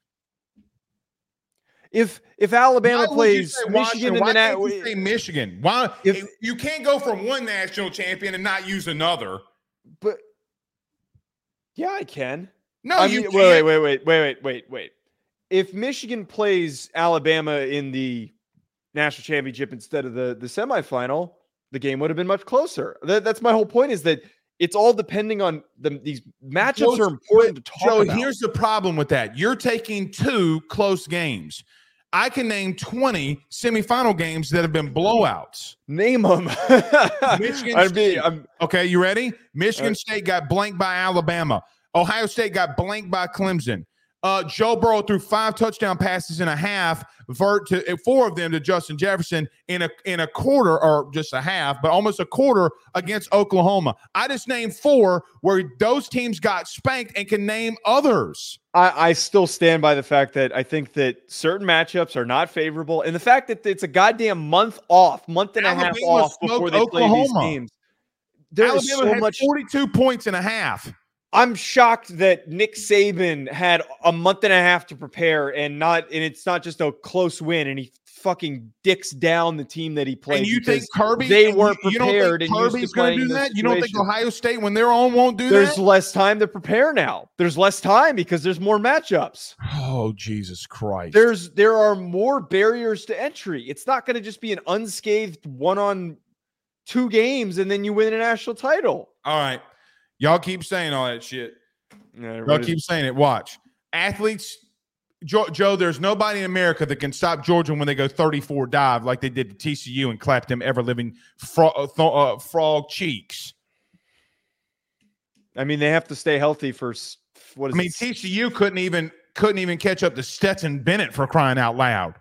S2: If if Alabama
S1: Why
S2: plays Michigan,
S1: Why
S2: and then
S1: can't you say Michigan? Why
S2: if,
S1: you can't go from one national champion and not use another?
S2: But yeah, I can.
S1: No,
S2: I
S1: you
S2: mean,
S1: can't.
S2: wait, wait, wait, wait, wait, wait, wait. If Michigan plays Alabama in the national championship instead of the the semifinal, the game would have been much closer. That, that's my whole point, is that it's all depending on the, these matchups
S1: Joe,
S2: are important to talk
S1: Joe,
S2: about.
S1: Here's the problem with that. You're taking two close games. I can name twenty semifinal games that have been blowouts.
S2: Name them.
S1: Michigan
S2: I'd
S1: State.
S2: be, I'm,
S1: okay, you ready? Michigan
S2: right.
S1: State got blanked by Alabama. Ohio State got blanked by Clemson. Uh, Joe Burrow threw five touchdown passes and a half, vert to four of them to Justin Jefferson in a in a quarter, or just a half, but almost a quarter against Oklahoma. I just named four where those teams got spanked, and can name others.
S2: I, I still stand by the fact that I think that certain matchups are not favorable, and the fact that it's a goddamn month off, month and
S1: Alabama
S2: a half off before they
S1: Oklahoma.
S2: play these games. There
S1: Alabama
S2: is so
S1: had
S2: much.
S1: forty-two points and a half.
S2: I'm shocked that Nick Saban had a month and a half to prepare, and not, and it's not just a close win, and he fucking dicks down the team that he played.
S1: And you think Kirby?
S2: They weren't
S1: you, you
S2: prepared.
S1: Don't think
S2: and
S1: Kirby's going to do that? You don't think Ohio State, when they're on, won't do
S2: there's
S1: that?
S2: There's less time to prepare now. There's less time because there's more matchups.
S1: Oh, Jesus Christ!
S2: There's there are more barriers to entry. It's not going to just be an unscathed one on two games and then you win a national title.
S1: All right. Y'all keep saying all that shit.
S2: Yeah,
S1: Y'all keep saying it. Watch. Athletes, Joe, Joe, there's nobody in America that can stop Georgia when they go thirty-four dive like they did to T C U and clap them ever-living fro- uh, th- uh, frog cheeks.
S2: I mean, they have to stay healthy for what is
S1: I mean,
S2: it?
S1: T C U couldn't even couldn't even catch up to Stetson Bennett, for crying out loud.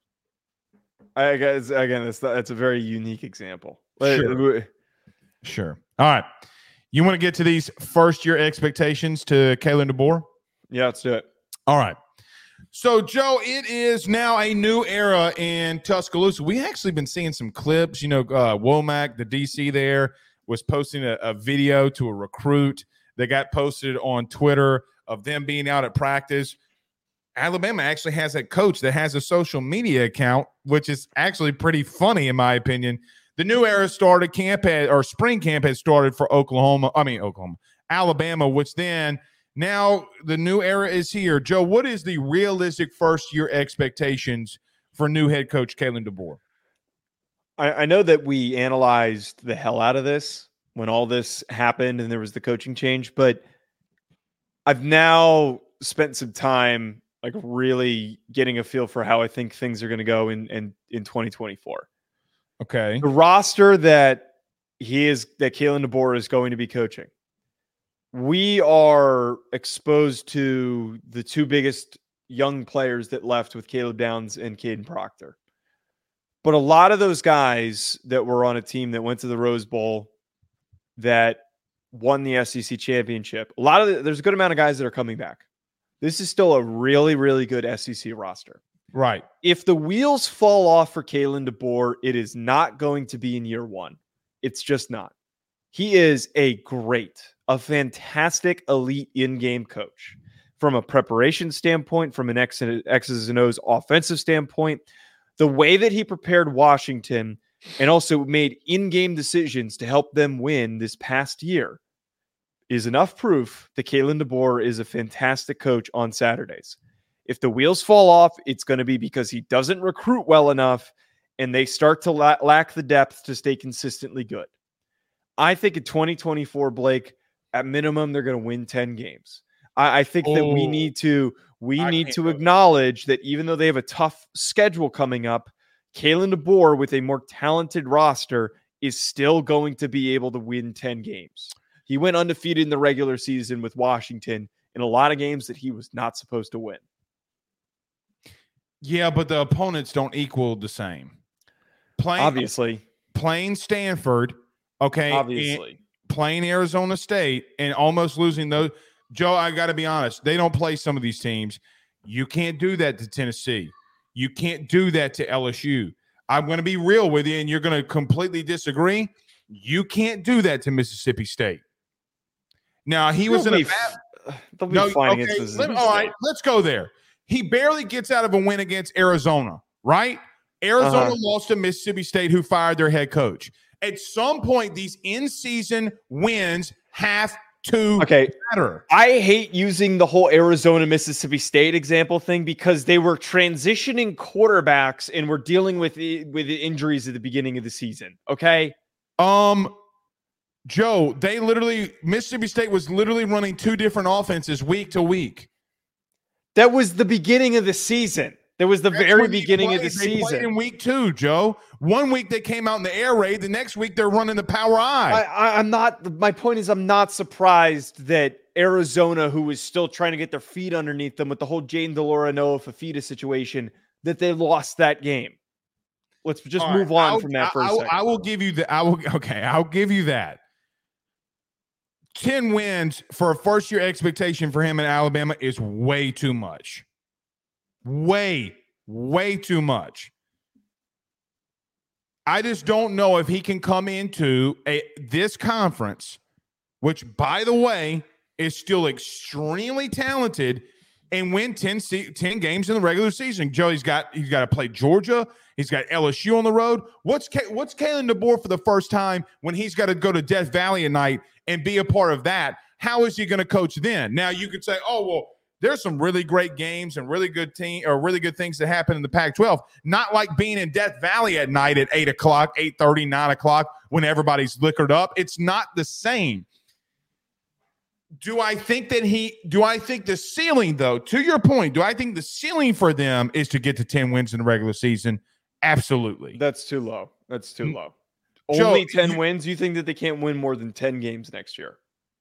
S2: I guess, again, that's, that's a very unique example.
S1: Sure. Sure. All right. You want to get to these first-year expectations to Kalen DeBoer?
S2: Yeah, let's do it.
S1: All right. So, Joe, it is now a new era in Tuscaloosa. We actually been seeing some clips. You know, uh, Womack, the D C there, was posting a, a video to a recruit that got posted on Twitter of them being out at practice. Alabama actually has a coach that has a social media account, which is actually pretty funny, in my opinion. The new era started, camp had, or spring camp had started for Oklahoma. I mean, Oklahoma, Alabama, which then now the new era is here. Joe, what is the realistic first year expectations for new head coach Kalen DeBoer?
S2: I, I know that we analyzed the hell out of this when all this happened and there was the coaching change, but I've now spent some time like really getting a feel for how I think things are going to go in, in, in twenty twenty-four.
S1: Okay.
S2: The roster that he is, that Kalen DeBoer is going to be coaching, we are exposed to the two biggest young players that left with Caleb Downs and Caden Proctor. But a lot of those guys that were on a team that went to the Rose Bowl, that won the S E C championship, a lot of the, there's a good amount of guys that are coming back. This is still a really, really good S E C roster.
S1: Right.
S2: If the wheels fall off for Kalen DeBoer, it is not going to be in year one. It's just not. He is a great, a fantastic elite in-game coach from a preparation standpoint, from an X's and O's offensive standpoint. The way that he prepared Washington and also made in-game decisions to help them win this past year is enough proof that Kalen DeBoer is a fantastic coach on Saturdays. If the wheels fall off, it's going to be because he doesn't recruit well enough and they start to la- lack the depth to stay consistently good. I think in twenty twenty-four, Blake, at minimum, they're going to win ten games. I, I think oh, that we need to we I need to acknowledge that even though they have a tough schedule coming up, Kalen DeBoer with a more talented roster is still going to be able to win ten games. He went undefeated in the regular season with Washington in a lot of games that he was not supposed to win.
S1: Yeah, but the opponents don't equal the same. Playing,
S2: Obviously.
S1: Playing Stanford, okay,
S2: Obviously.
S1: Playing Arizona State and almost losing those. Joe, I got to be honest. They don't play some of these teams. You can't do that to Tennessee. You can't do that to L S U. I'm going to be real with you, and you're going to completely disagree. You can't do that to Mississippi State. Now, he was
S2: they'll
S1: in
S2: be,
S1: a bad –
S2: they'll be
S1: no,
S2: fine
S1: okay,
S2: against
S1: let, all right, let's go there. He barely gets out of a win against Arizona, right? Arizona uh-huh. lost to Mississippi State, who fired their head coach. At some point, these in-season wins have to
S2: okay.
S1: matter.
S2: I hate using the whole Arizona-Mississippi State example thing because they were transitioning quarterbacks and were dealing with, with injuries at the beginning of the season, okay?
S1: Um, Joe, they literally Mississippi State was literally running two different offenses week to week.
S2: That was the beginning of the season. That was the
S1: That's
S2: very
S1: when they
S2: beginning
S1: played.
S2: of the
S1: They
S2: season.
S1: played in week two, Joe. One week they came out in the air raid. The next week they're running the power
S2: I,
S1: eye.
S2: I, I'm not. My point is, I'm not surprised that Arizona, who was still trying to get their feet underneath them with the whole Jaden Delora Noah Fafita situation, that they lost that game. Let's just
S1: All
S2: move
S1: right,
S2: on
S1: I'll-
S2: from that for a
S1: I, I,
S2: second.
S1: I will give you the. I will. Okay, I'll give you that. ten wins for a first year expectation for him in Alabama is way too much. Way, way too much. I just don't know if he can come into a this conference, which, by the way, is still extremely talented, and win ten, ten games in the regular season. Joe, he's got he's got to play Georgia. He's got L S U on the road. What's K, what's Kalen DeBoer for the first time when he's got to go to Death Valley at night and be a part of that? How is he going to coach then? Now you could say, oh well, there's some really great games and really good team or really good things that happen in the Pac twelve. Not like being in Death Valley at night at eight o'clock, eight thirty, nine o'clock when everybody's liquored up. It's not the same. Do I think that he do I think the ceiling, though, to your point, do I think the ceiling for them is to get to ten wins in the regular season? Absolutely.
S2: That's too low. That's too low.
S1: Joe,
S2: Only ten
S1: you-
S2: wins. You think that they can't win more than ten games next year?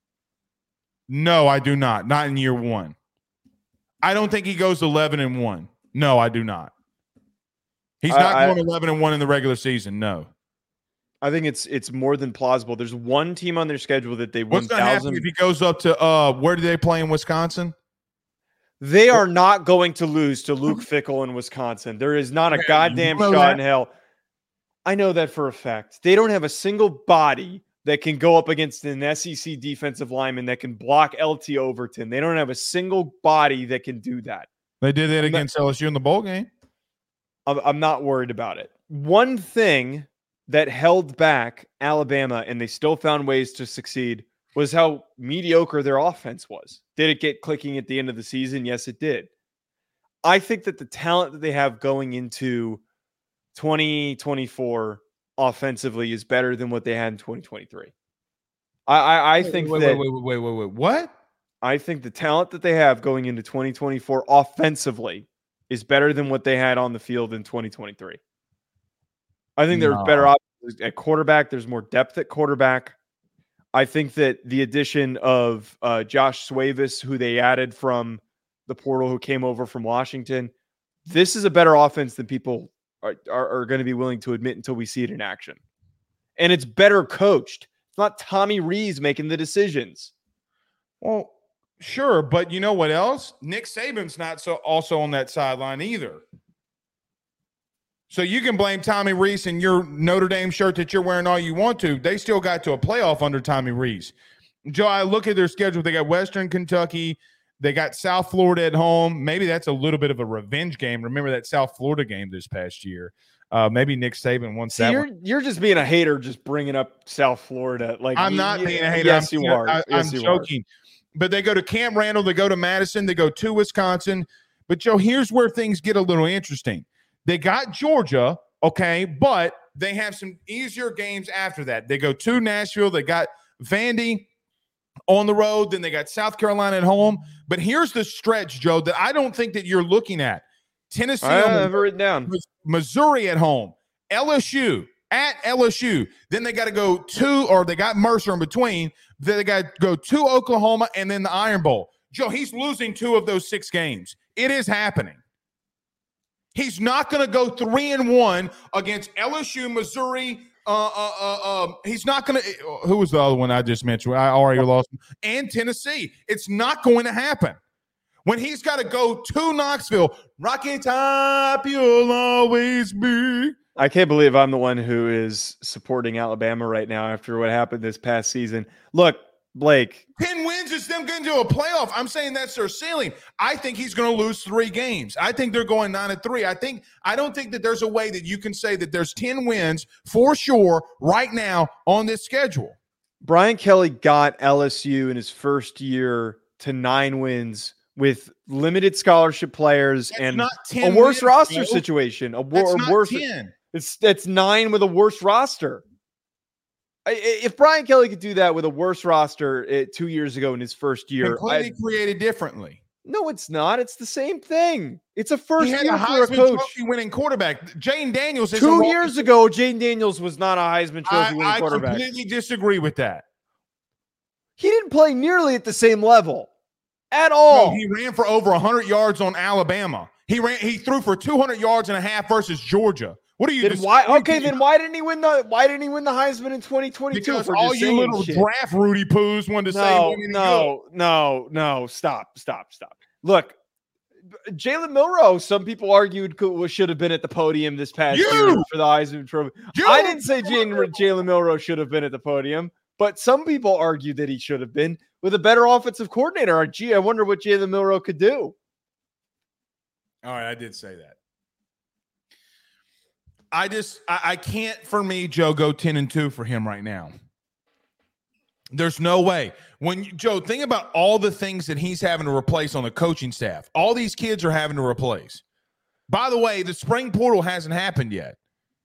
S1: No, I do not. Not in year one. I don't think he goes eleven and one. No, I do not. He's not
S2: I-
S1: going eleven and one in the regular season. No.
S2: I think it's it's more than plausible. There's one team on their schedule that they
S1: What's
S2: one
S1: going to happen
S2: thousand.
S1: if he goes up to uh where do they play in Wisconsin?
S2: They are not going to lose to Luke Fickell in Wisconsin. There is not a
S1: Okay,
S2: goddamn
S1: you know
S2: shot
S1: that.
S2: in hell. I know that for a fact. They don't have a single body that can go up against an S E C defensive lineman that can block L T Overton. They don't have a single body that can do that.
S1: They did that
S2: I'm not-
S1: against L S U in the bowl game.
S2: I'm, I'm not worried about it. One thing that held back Alabama, and they still found ways to succeed, was how mediocre their offense was. Did it get clicking at the end of the season? Yes, it did. I think that the talent that they have going into twenty twenty-four offensively is better than what they had in twenty twenty-three. I, I, I think
S1: wait,
S2: that
S1: wait, wait, wait, wait, wait. What?
S2: I think the talent that they have going into twenty twenty-four offensively is better than what they had on the field in twenty twenty-three. I think there's
S1: No.
S2: better options at quarterback. There's more depth at quarterback. I think that the addition of uh, Josh Swavis, who they added from the portal, who came over from Washington, this is a better offense than people are, are, are going to be willing to admit until we see it in action. And it's better coached. It's not Tommy Rees making the decisions.
S1: Well, sure, but you know what else? Nick Saban's not so also on that sideline either. So you can blame Tommy Rees and your Notre Dame shirt that you're wearing all you want to. They still got to a playoff under Tommy Rees. Joe, I look at their schedule. They got Western Kentucky. They got South Florida at home. Maybe that's a little bit of a revenge game. Remember that South Florida game this past year. Uh, maybe Nick Saban wants
S2: See,
S1: that
S2: you're
S1: one.
S2: you're just being a hater, just bringing up South Florida. Like
S1: I'm
S2: you-
S1: not
S2: you-
S1: being a hater.
S2: Yes,
S1: I'm,
S2: you are.
S1: I,
S2: yes,
S1: I'm
S2: you are.
S1: joking. But they go to Camp Randall. They go to Madison. They go to Wisconsin. But, Joe, here's where things get a little interesting. They got Georgia, okay, but they have some easier games after that. They go to Nashville. They got Vandy on the road. Then they got South Carolina at home. But here's the stretch, Joe, that I don't think that you're looking at. Tennessee,
S2: I
S1: on the
S2: have it written down.
S1: Missouri at home, L S U at L S U. Then they got to go to, or they got Mercer in between. Then they got to go to Oklahoma and then the Iron Bowl. Joe, he's losing two of those six games. It is happening. He's not going to go three and one against L S U, Missouri. Uh, uh, uh, um, he's not going to. Who was the other one I just mentioned? I already lost. And Tennessee. It's not going to happen. When he's got to go to Knoxville, Rocky Top, you'll always be.
S2: I can't believe I'm the one who is supporting Alabama right now after what happened this past season. Look, Blake.
S1: ten wins is them getting to a playoff. I'm saying that's their ceiling. I think he's going to lose three games. I think they're going nine and three. I think I don't think that there's a way that you can say that there's ten wins for sure right now on this schedule.
S2: Brian Kelly got L S U in his first year to nine wins with limited scholarship players
S1: That's
S2: and
S1: not
S2: a
S1: ten
S2: worse
S1: wins,
S2: roster
S1: Joe.
S2: situation. A, wor-
S1: That's
S2: a
S1: not
S2: worse.
S1: ten.
S2: It's it's nine with a worse roster. If Brian Kelly could do that with a worse roster uh, two years ago in his first year,
S1: completely I'd, created differently.
S2: No, it's not. It's the same thing. It's a first
S1: he had
S2: year
S1: a
S2: for a
S1: Heisman
S2: coach.
S1: Trophy winning quarterback. Jaden Daniels.
S2: Two years ago, Jaden Daniels was not a Heisman Trophy
S1: I,
S2: winning
S1: I
S2: quarterback.
S1: I completely disagree with that.
S2: He didn't play nearly at the same level at all.
S1: No, he ran for over one hundred yards on Alabama. He ran. He threw for two hundred yards and a half versus Georgia. What are you?
S2: Then why? Okay, then why didn't he win the? Why didn't he win the Heisman in twenty twenty-two?
S1: Because all you little
S2: shit.
S1: draft Rudy Poos wanted to
S2: no,
S1: say
S2: no,
S1: good.
S2: no, no. Stop, stop, stop. Look, Jalen Milroe. Some people argued should have been at the podium this past
S1: you!
S2: year for the Heisman Trophy.
S1: You!
S2: I didn't say Jalen Milroe should have been at the podium, but some people argued that he should have been with a better offensive coordinator. Gee, I wonder what Jalen Milroe could do.
S1: All right, I did say that. I just, I, I can't, for me, Joe, go ten and two for him right now. There's no way. When you, Joe, think about all the things that he's having to replace on the coaching staff. All these kids are having to replace. By the way, the spring portal hasn't happened yet.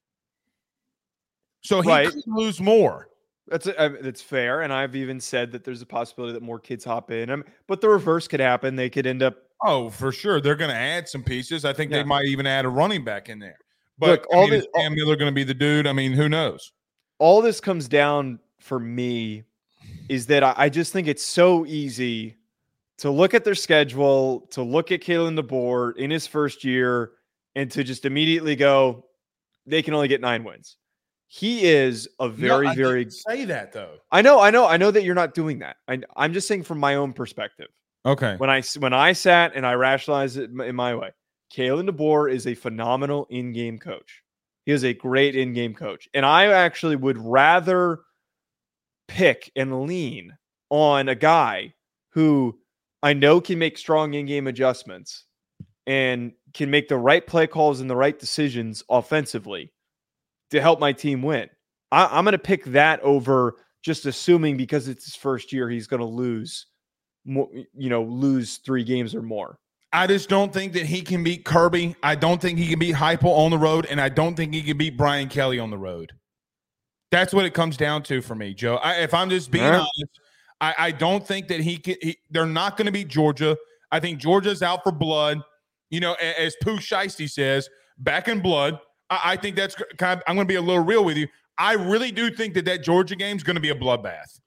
S1: So he
S2: right.
S1: could lose more.
S2: That's uh, that's fair. And I've even said that there's a possibility that more kids hop in. Um, but the reverse could happen. They could end up.
S1: Oh, for sure. They're going to add some pieces. I think yeah. they might even add a running back in there. But
S2: Look,
S1: I
S2: all
S1: mean,
S2: this,
S1: is Cam Miller going to be the dude? I mean, who knows?
S2: All this comes down for me is that I, I just think it's so easy to look at their schedule, to look at Kalen DeBoer in his first year, and to just immediately go, they can only get nine wins. He is a very,
S1: no, I
S2: very
S1: didn't say that though.
S2: I know, I know, I know that you're not doing that. I, I'm just saying from my own perspective.
S1: Okay.
S2: When I when I sat and I rationalized it in my way, Kalen DeBoer is a phenomenal in-game coach. He is a great in-game coach. And I actually would rather pick and lean on a guy who I know can make strong in-game adjustments and can make the right play calls and the right decisions offensively to help my team win. I, I'm going to pick that over just assuming because it's his first year, he's going to lose, more, you know, lose three games or more.
S1: I just don't think that he can beat Kirby. I don't think he can beat Heupel on the road, and I don't think he can beat Brian Kelly on the road. That's what it comes down to for me, Joe. I, if I'm just being yeah. honest, I, I don't think that he can. He, they're not going to beat Georgia. I think Georgia's out for blood. You know, as Pooh Shiesty says, back in blood. I, I think that's kind of, I'm going to be a little real with you. I really do think that that Georgia game is going to be a bloodbath.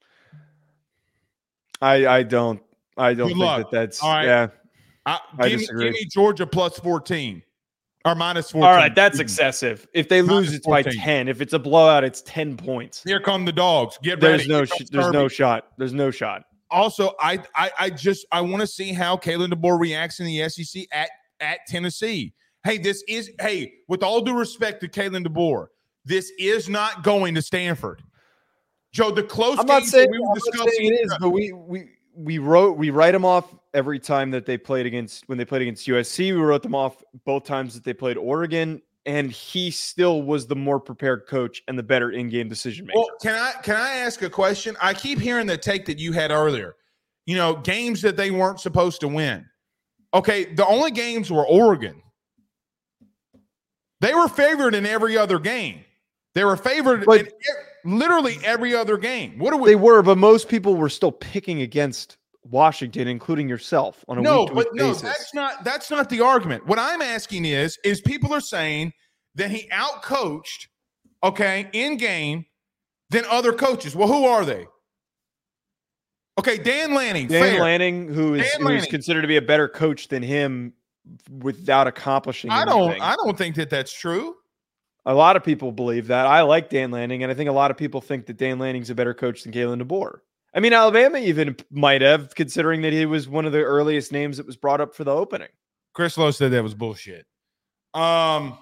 S2: I I don't. I don't
S1: Good
S2: think
S1: luck.
S2: that that's
S1: All right.
S2: yeah.
S1: I,
S2: I
S1: give,
S2: disagree.
S1: Me, give me Georgia plus fourteen or minus fourteen.
S2: All right, that's excessive. If they
S1: minus
S2: lose, it's
S1: fourteen.
S2: by ten. If it's a blowout, it's ten points.
S1: Here come the dogs. Get
S2: there's
S1: ready.
S2: No sh- there's Kirby. no shot. There's no shot.
S1: Also, I I, I just I want to see how Kalen DeBoer reacts in the S E C at at Tennessee. Hey, this is hey. With all due respect to Kalen DeBoer, this is not going to Stanford. Joe, the close.
S2: I'm not saying
S1: we were
S2: I'm
S1: discussing
S2: not saying it is, but we we. We wrote we write them off every time that they played against when they played against U S C. We wrote them off both times that they played Oregon, and he still was the more prepared coach and the better in-game decision maker.
S1: Well, can I can I ask a question? I keep hearing the take that you had earlier. You know, games that they weren't supposed to win. Okay, the only games were Oregon. They were favored in every other game. They were favored
S2: but,
S1: in literally every other game. What are we?
S2: They were, but most people were still picking against Washington, including yourself, on a
S1: no,
S2: week-to-week
S1: but no,
S2: basis.
S1: that's not that's not the argument. What I'm asking is, is people are saying that he outcoached, okay, in game than other coaches. Well, who are they? Okay, Dan Lanning.
S2: Dan
S1: fair.
S2: Lanning, who is
S1: Dan
S2: who
S1: Lanning.
S2: is considered to be a better coach than him without accomplishing
S1: I don't.
S2: anything.
S1: I don't think that that's true.
S2: A lot of people believe that. I like Dan Lanning, and I think a lot of people think that Dan Lanning's a better coach than Kalen DeBoer. I mean, Alabama even might have, considering that he was one of the earliest names that was brought up for the opening.
S1: Chris Lowe said that was bullshit. Um.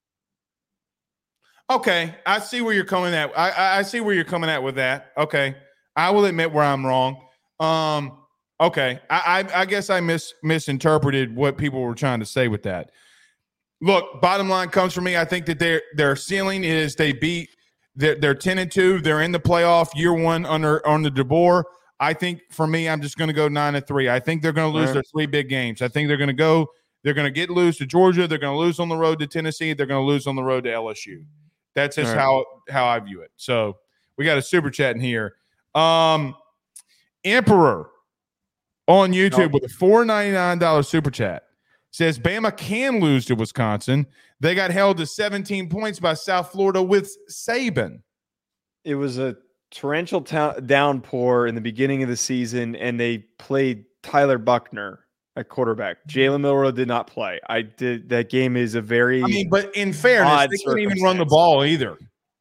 S1: Okay, I see where you're coming at. I, I I see where you're coming at with that. Okay, I will admit where I'm wrong. Um. Okay, I I, I guess I mis misinterpreted what people were trying to say with that. Look, bottom line comes from me. I think that their their ceiling is they beat. They're, they're ten and two. They're in the playoff year one under on the DeBoer. I think for me, I'm just going to go nine and three. I think they're going to lose
S2: right.
S1: their three big games. I think they're going to go. They're going to get lose to Georgia. They're going to lose on the road to Tennessee. They're going to lose on the road to L S U. That's just
S2: right.
S1: how how I view it. So We got a super chat in here. Um, Emperor on YouTube oh. with a four ninety-nine super chat says Bama can lose to Wisconsin. They got held to seventeen points by South Florida with Saban.
S2: It was a torrential ta- downpour in the beginning of the season, and they played Tyler Buckner at quarterback. Jalen Milroe did not play. I did. That game is a very.
S1: I mean, but in fairness, they couldn't even run the ball either.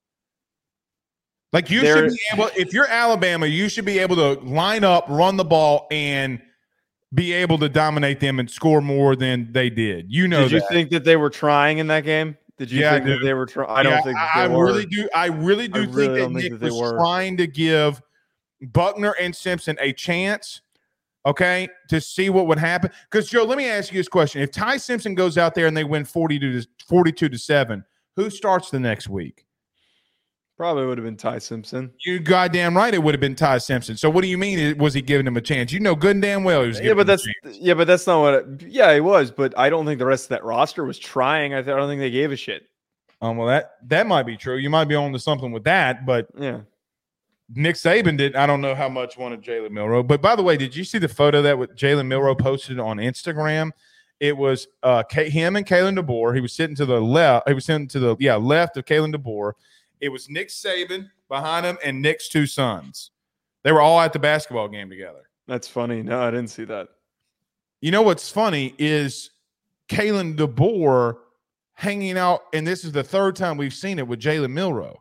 S1: Like you They're, should be able, if you're Alabama, you should be able to line up, run the ball, and be able to dominate them and score more than they did. You know,
S2: did you that. think that they were trying in that game? Did you
S1: yeah,
S2: think that they were trying? I don't
S1: yeah,
S2: think
S1: I, I really do. I really do I think really that Nick think that was were. trying to give Buckner and Simpson a chance, okay, to see what would happen. Because Joe, let me ask you this question: if Ty Simpson goes out there and they win forty-two to forty-two to seven, who starts the next week?
S2: Probably would have been Ty Simpson.
S1: You goddamn right, it would have been Ty Simpson. So what do you mean? Was he giving him a chance? You know good and damn well he was.
S2: Yeah, but that's yeah, but that's not what. It, yeah, he was, but I don't think the rest of that roster was trying. I, th- I don't think they gave a shit.
S1: Um, well, that that might be true. You might be on to something with that, but
S2: yeah,
S1: Nick Saban did. I don't know how much wanted Jalen Milroe. But by the way, did you see the photo that what Jalen Milroe posted on Instagram? It was uh him and Kalen DeBoer. He was sitting to the left. He was sitting to the yeah left of Kalen DeBoer. It was Nick Saban behind him and Nick's two sons. They were all at the basketball game together.
S2: That's funny. No, I didn't see that.
S1: You know what's funny is Kalen DeBoer hanging out, and this is the third time we've seen it with Jalen Milroe.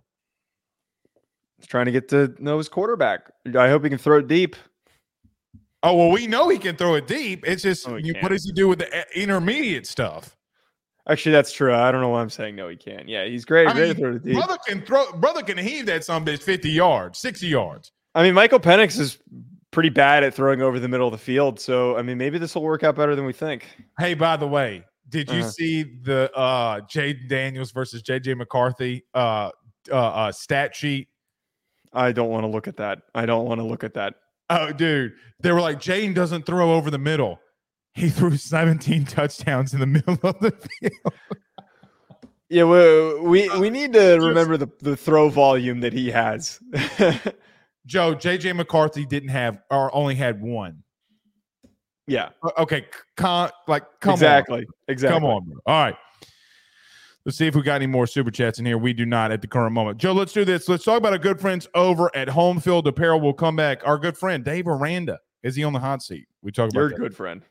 S2: He's trying to get to know his quarterback. I hope he can throw it deep.
S1: Oh, well, we know he can throw it deep. It's just, oh, you, what does he do with the intermediate stuff?
S2: Actually, that's true. I don't know why I'm saying no, he can't. Yeah, he's great.
S1: I
S2: great
S1: mean,
S2: to throw it deep.
S1: Brother can throw. Brother can heave that some bitch fifty yards, sixty yards.
S2: I mean, Michael Penix is pretty bad at throwing over the middle of the field. So, I mean, maybe this will work out better than we think.
S1: Hey, by the way, did you
S2: uh-huh.
S1: see the uh, Jaden Daniels versus J J McCarthy uh, uh, uh, stat sheet?
S2: I don't want to look at that. I don't want to look at that.
S1: Oh, dude, they were like, Jaden doesn't throw over the middle. He threw seventeen touchdowns in the middle of the field.
S2: Yeah, we we, we need to remember the, the throw volume that he has.
S1: Joe, J J McCarthy didn't have or only had one.
S2: Yeah.
S1: Okay. Con, like, come
S2: exactly.
S1: on.
S2: Exactly.
S1: Come on. Bro. All right. Let's see if we got any more super chats in here. We do not at the current moment. Joe, let's do this. Let's talk about our good friends over at Home Field Apparel. We'll come back. Our good friend, Dave Aranda. Is he on the hot seat? We talk about
S2: You're
S1: that.
S2: a good friend.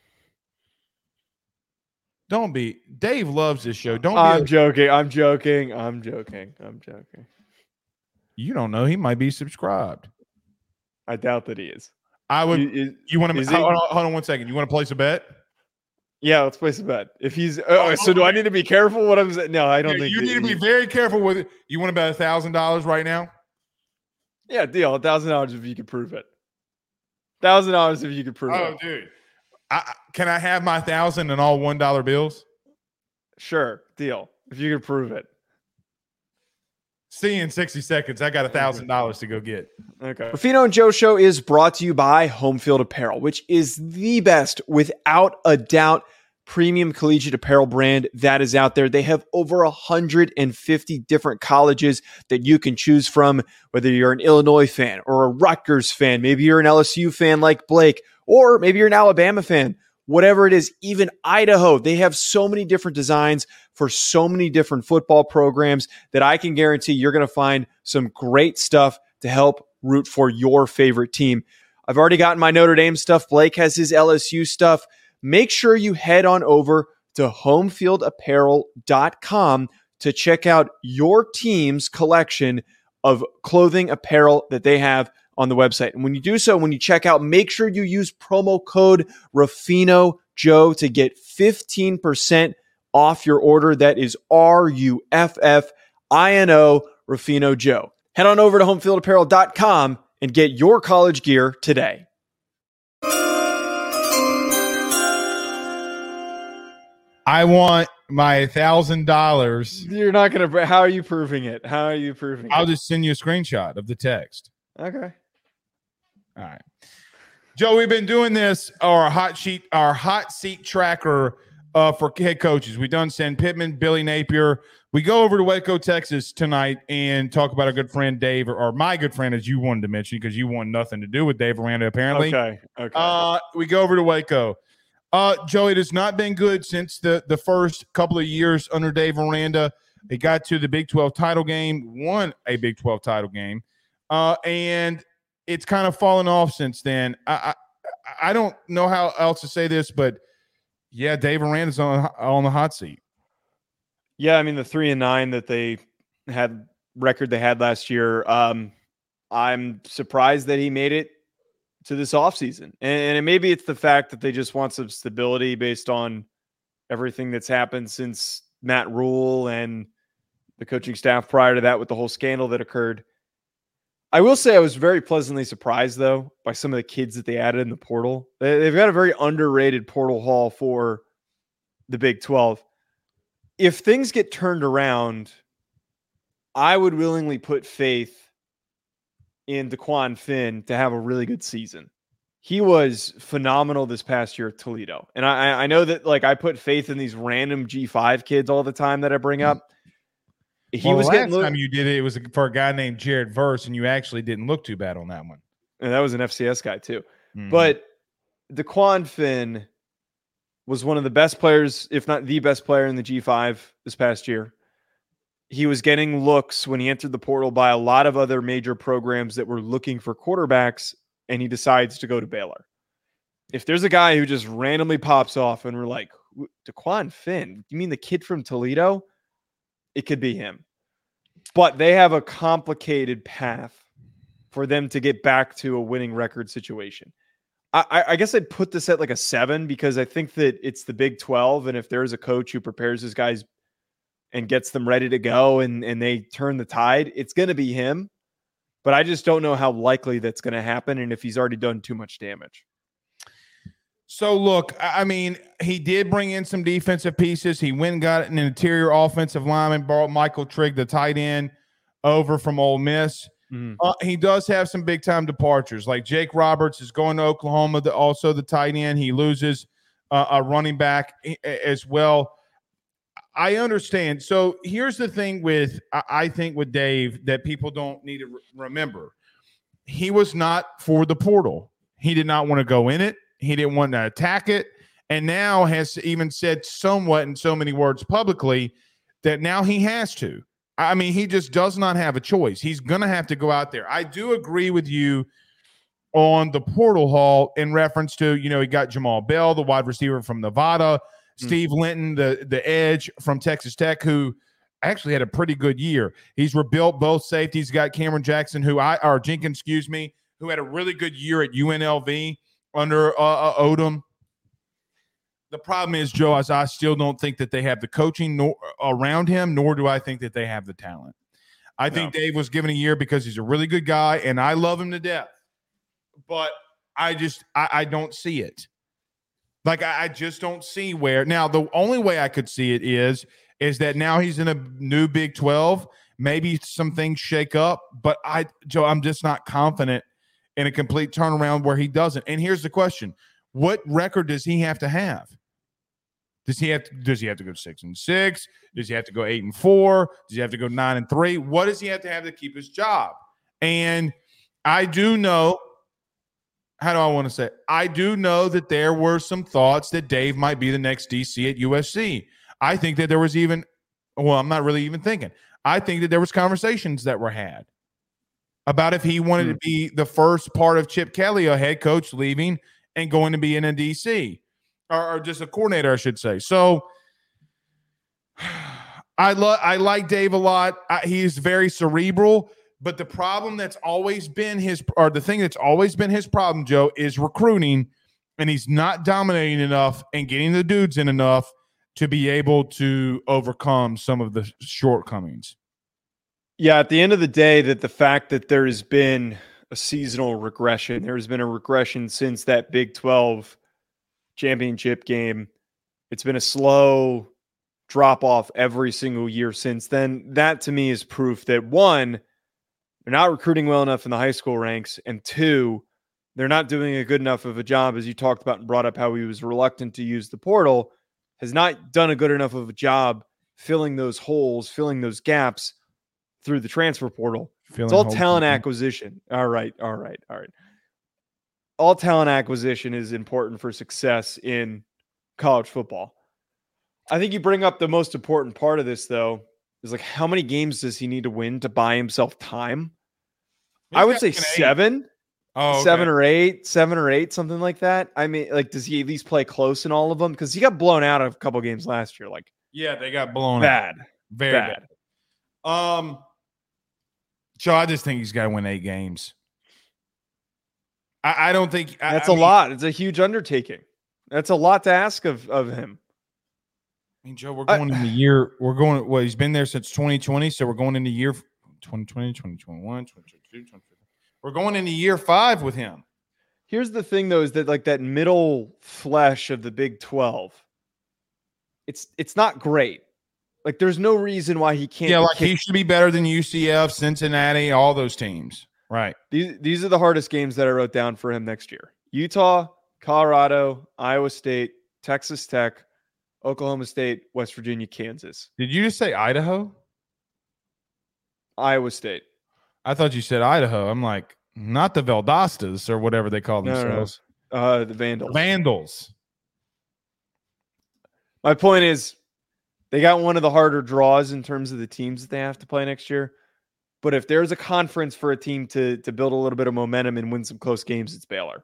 S1: Don't be. Dave loves this show. Don't
S2: I'm
S1: be.
S2: joking. I'm joking. I'm joking. I'm joking.
S1: You don't know. He might be subscribed.
S2: I doubt that he is.
S1: I would.
S2: Is,
S1: you want to?
S2: Hold,
S1: hold, hold on one second. You want to place a bet?
S2: Yeah, let's place a bet. If he's. Oh, so do I need to be careful? What I'm saying? No, I don't
S1: yeah,
S2: think
S1: you need to be very careful with it. You want to bet a thousand dollars right now?
S2: Yeah, deal. A thousand dollars if you could prove it. Thousand dollars if you could prove
S1: oh,
S2: it.
S1: Oh, dude. I, can I have my thousand and all one dollar bills?
S2: Sure, deal. If you could prove it.
S1: See you in sixty seconds. I got a thousand dollars to go get.
S2: Okay. Ruffino and Joe Show is brought to you by Home Field Apparel, which is the best, without a doubt, premium collegiate apparel brand that is out there. They have over one hundred fifty different colleges that you can choose from, whether you're an Illinois fan or a Rutgers fan, maybe you're an L S U fan like Blake, or maybe you're an Alabama fan, whatever it is, even Idaho. They have so many different designs for so many different football programs that I can guarantee you're going to find some great stuff to help root for your favorite team. I've already gotten my Notre Dame stuff. Blake has his L S U stuff. Make sure you head on over to home field apparel dot com to check out your team's collection of clothing apparel that they have on the website. And when you do so, when you check out, make sure you use promo code Ruffino Joe to get fifteen percent off your order. That is R U F F I N O, Ruffino Joe. Head on over to home field apparel dot com and get your college gear today.
S1: I want my thousand dollars.
S2: You're not going to. How are you proving it? How are you proving
S1: I'll
S2: it?
S1: I'll just send you a screenshot of the text.
S2: Okay.
S1: All right. Joe, we've been doing this, our hot sheet, our hot seat tracker uh, for head coaches. We've done Sam Pittman, Billy Napier. We go over to Waco, Texas tonight and talk about our good friend Dave, or, or my good friend, as you wanted to mention, because you want nothing to do with Dave Aranda, apparently.
S2: Okay. Okay.
S1: Uh, we go over to Waco. Uh, Joey, it has not been good since the, the first couple of years under Dave Aranda. They got to the Big twelve title game, won a Big twelve title game, uh, and it's kind of fallen off since then. I, I I don't know how else to say this, but yeah, Dave Aranda's on on the hot seat.
S2: Yeah, I mean the three and nine that they had record they had last year. Um, I'm surprised that he made it to this offseason. And, and maybe it's the fact that they just want some stability based on everything that's happened since Matt Rule and the coaching staff prior to that with the whole scandal that occurred. I will say I was very pleasantly surprised, though, by some of the kids that they added in the portal. They, they've got a very underrated portal haul for the Big twelve. If things get turned around, I would willingly put faith in DeQuan Finn to have a really good season. He was phenomenal this past year at Toledo. And I, I know that like I put faith in these random G five kids all the time that I bring up. He
S1: well,
S2: was
S1: the
S2: getting
S1: last
S2: look-
S1: time you did it, it was for a guy named Jared Verse, and you actually didn't look too bad on that one.
S2: And that was an F C S guy too.
S1: Mm-hmm.
S2: But DeQuan Finn was one of the best players, if not the best player in the G five this past year. He was getting looks when he entered the portal by a lot of other major programs that were looking for quarterbacks, and he decides to go to Baylor. If there's a guy who just randomly pops off and we're like, DeQuan Finn, you mean the kid from Toledo? It could be him. But they have a complicated path for them to get back to a winning record situation. I, I guess I'd put this at like a seven because I think that it's the Big twelve. And if there's a coach who prepares his guys and gets them ready to go and, and they turn the tide, it's going to be him. But I just don't know how likely that's going to happen and if he's already done too much damage.
S1: So, look, I mean, he did bring in some defensive pieces. He went and got an interior offensive lineman, brought Michael Trigg, the tight end, over from Ole Miss. Mm-hmm. Uh, he does have some big-time departures. Like Jake Roberts is going to Oklahoma, the, also the tight end. He loses uh, a running back as well. I understand. So here's the thing with, I think with Dave that people don't need to re- remember. He was not for the portal. He did not want to go in it. He didn't want to attack it. And now has even said somewhat in so many words publicly that now he has to. I mean, he just does not have a choice. He's going to have to go out there. I do agree with you on the portal haul in reference to, you know, he got Jamal Bell, the wide receiver from Nevada, mm-hmm. Steve Linton, the, the edge from Texas Tech, who actually had a pretty good year. He's rebuilt both safeties. Got Cameron Jackson, who I, or Jenkins, excuse me, who had a really good year at U N L V under uh, uh, Odom. The problem is, Joe, as I still don't think that they have the coaching nor, around him, nor do I think that they have the talent. I no. think Dave was given a year because he's a really good guy, and I love him to death. But I just I, I don't see it. Like, I, I just don't see where. Now, the only way I could see it is, is that now he's in a new Big twelve. Maybe some things shake up. But, I, Joe, I'm just not confident in a complete turnaround where he doesn't. And here's the question. What record does he have to have? Does he have to, does he have to go six and six? Does he have to go eight and four? Does he have to go nine and three? What does he have to have to keep his job? And I do know, how do I want to say it? I do know that there were some thoughts that Dave might be the next D C at U S C. I think that there was even, well, I'm not really even thinking. I think that there was conversations that were had about if he wanted mm-hmm. to be the first part of Chip Kelly, a head coach leaving and going to be in a D C. Or, or just a coordinator, I should say. So I love, I like Dave a lot. I, he's very cerebral, but the problem that's always been his, or the thing that's always been his problem, Joe, is recruiting, and he's not dominating enough and getting the dudes in enough to be able to overcome some of the shortcomings.
S2: Yeah, at the end of the day, that the fact that there has been a seasonal regression, there has been a regression since that Big twelve championship game. It's been a slow drop off every single year since then. That to me is proof that one, they're not recruiting well enough in the high school ranks, and two, they're not doing a good enough of a job, as you talked about and brought up how he was reluctant to use the portal, has not done a good enough of a job filling those holes, filling those gaps through the transfer portal.
S1: Feeling
S2: It's all
S1: holes
S2: talent
S1: in-
S2: acquisition. All right, all right, all right. All talent acquisition is important for success in college football. I think you bring up the most important part of this, though, is like how many games does he need to win to buy himself time?
S1: He's
S2: I would
S1: got
S2: say
S1: an eight.
S2: seven,
S1: Oh, okay.
S2: seven or eight, seven or eight, something like that. I mean, like, does he at least play close in all of them? Because he got blown out of a couple games last year, like
S1: Yeah, they got blown out.
S2: bad,
S1: Very
S2: bad.
S1: bad. Um, so I just think he's got to win eight games. I, I don't think I,
S2: That's
S1: a
S2: a lot. It's a huge undertaking. That's a lot to ask of, of him.
S1: I mean, Joe, we're
S2: I-
S1: going in the year. We're going. Well, he's been there since twenty twenty, so we're going into year twenty twenty, twenty twenty-one, twenty twenty-two, twenty twenty-three. We're going into year five with him.
S2: Here's the thing, though, is that like that middle flesh of the Big twelve, it's it's not great. Like, there's no reason why he can't.
S1: Yeah,
S2: be
S1: like he
S2: kicked.
S1: should be better than U C F, Cincinnati, all those teams. Right.
S2: These these are the hardest games that I wrote down for him next year: Utah, Colorado, Iowa State, Texas Tech, Oklahoma State, West Virginia, Kansas,
S1: Did you just say Idaho?
S2: Iowa State.
S1: I thought you said Idaho. I'm like, not the Veldastas or whatever they call
S2: No, no, no.
S1: themselves.
S2: Uh, the Vandals.
S1: Vandals.
S2: My point is, they got one of the harder draws in terms of the teams that they have to play next year. But if there's a conference for a team to to build a little bit of momentum and win some close games, it's Baylor.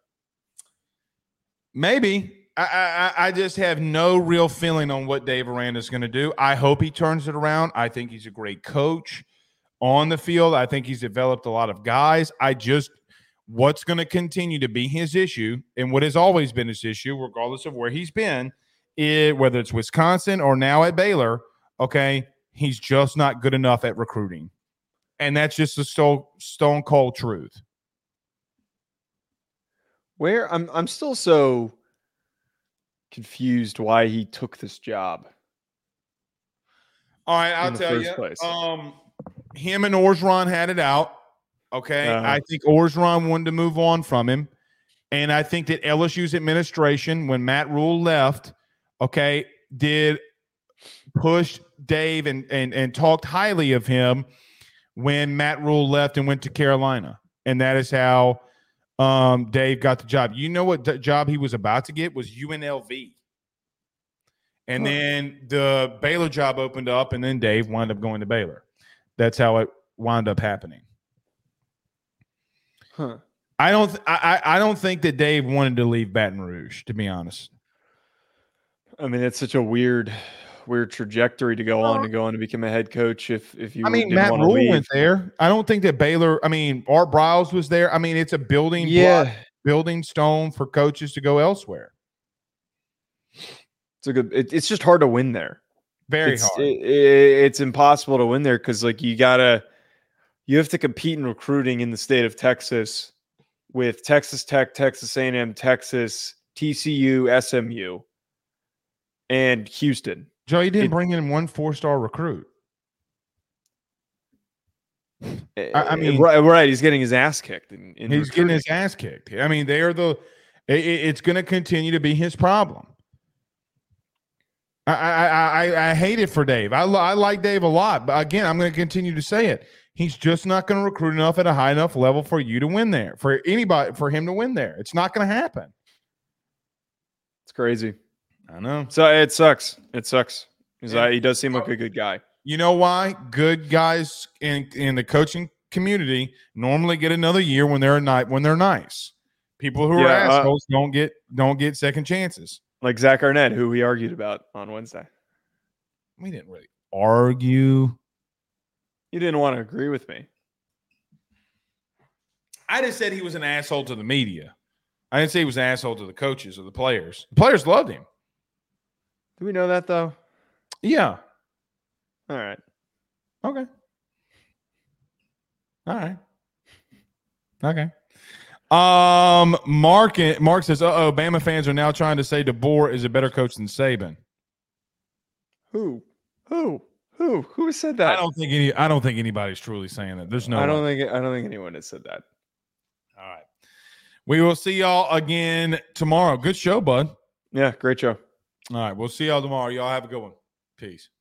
S1: Maybe. I, I I just have no real feeling on what Dave Aranda is going to do. I hope he turns it around. I think he's a great coach on the field. I think he's developed a lot of guys. I just what's going to continue to be his issue, and what has always been his issue, regardless of where he's been, is whether it's Wisconsin or now at Baylor. Okay, he's just not good enough at recruiting, and that's just the stone stone cold truth.
S2: Where I'm I'm still so confused why he took this job.
S1: All right, I'll
S2: in the
S1: tell
S2: first
S1: you.
S2: place.
S1: Um, him and Orgeron had it out. Okay,
S2: Uh-huh.
S1: I think Orgeron wanted to move on from him, and I think that L S U's administration, when Matt Rule left, okay, did push Dave and and and talked highly of him when Matt Rule left and went to Carolina, and that is how um, Dave got the job. You know what the job he was about to get was U N L V. And
S2: Huh.
S1: then the Baylor job opened up, and then Dave wound up going to Baylor. That's how it wound up happening.
S2: Huh.
S1: I don't. Th- I. I I don't think that Dave wanted to leave Baton Rouge, to be honest.
S2: I mean, it's such a weird, weird trajectory to go on to go on to become a head coach. If if you,
S1: I mean,
S2: didn't
S1: Matt
S2: wanna
S1: Rule
S2: leave.
S1: went there. I don't think that Baylor. I mean, Art Briles was there. I mean, it's a building.
S2: Yeah,
S1: block, building stone for coaches to go elsewhere.
S2: it's a good. It, it's just hard to win there.
S1: Very
S2: it's,
S1: hard.
S2: it- it- it's impossible to win there because like you gotta, you have to compete in recruiting in the state of Texas with Texas Tech, Texas A and M, Texas, T C U, S M U, and Houston.
S1: Joe, you didn't
S2: it-
S1: bring in one four-star recruit. I- I
S2: Uh,
S1: mean-
S2: right, right. He's getting his ass kicked. In, in
S1: He's getting
S2: recruiting.
S1: his ass kicked. I mean, they are the. It, it- it's going to continue to be his problem. I, I I I hate it for Dave. I, lo- I like Dave a lot, but again, I'm going to continue to say it. He's just not going to recruit enough at a high enough level for you to win there. For anybody, for him to win there, it's not going to happen.
S2: It's crazy.
S1: I know.
S2: So it sucks. It sucks. He's,
S1: Yeah.
S2: uh, he does seem like a good guy.
S1: You know why? Good guys in in the coaching community normally get another year when they're ni- when they're nice. People who are
S2: Yeah, uh,
S1: assholes don't get don't get second chances.
S2: Like Zach Arnett, who we argued about on Wednesday.
S1: We didn't really argue.
S2: You didn't want to agree with me.
S1: I just said he was an asshole to the media. I didn't say he was an asshole to the coaches or the players. The players loved him.
S2: Do we know that though?
S1: Yeah.
S2: All right.
S1: Okay. All right. Okay. Um, Mark Mark says, "Uh oh, Bama fans are now trying to say DeBoer is a better coach than Saban."
S2: Who? Who? Who? Who said
S1: I
S2: that?
S1: don't think any. I don't think anybody's truly saying that. There's no.
S2: I don't
S1: way.
S2: think I don't think anyone has said that.
S1: All right. We will see y'all again tomorrow. Good show, bud.
S2: Yeah, great show.
S1: All right. We'll see y'all tomorrow. Y'all have a good one. Peace.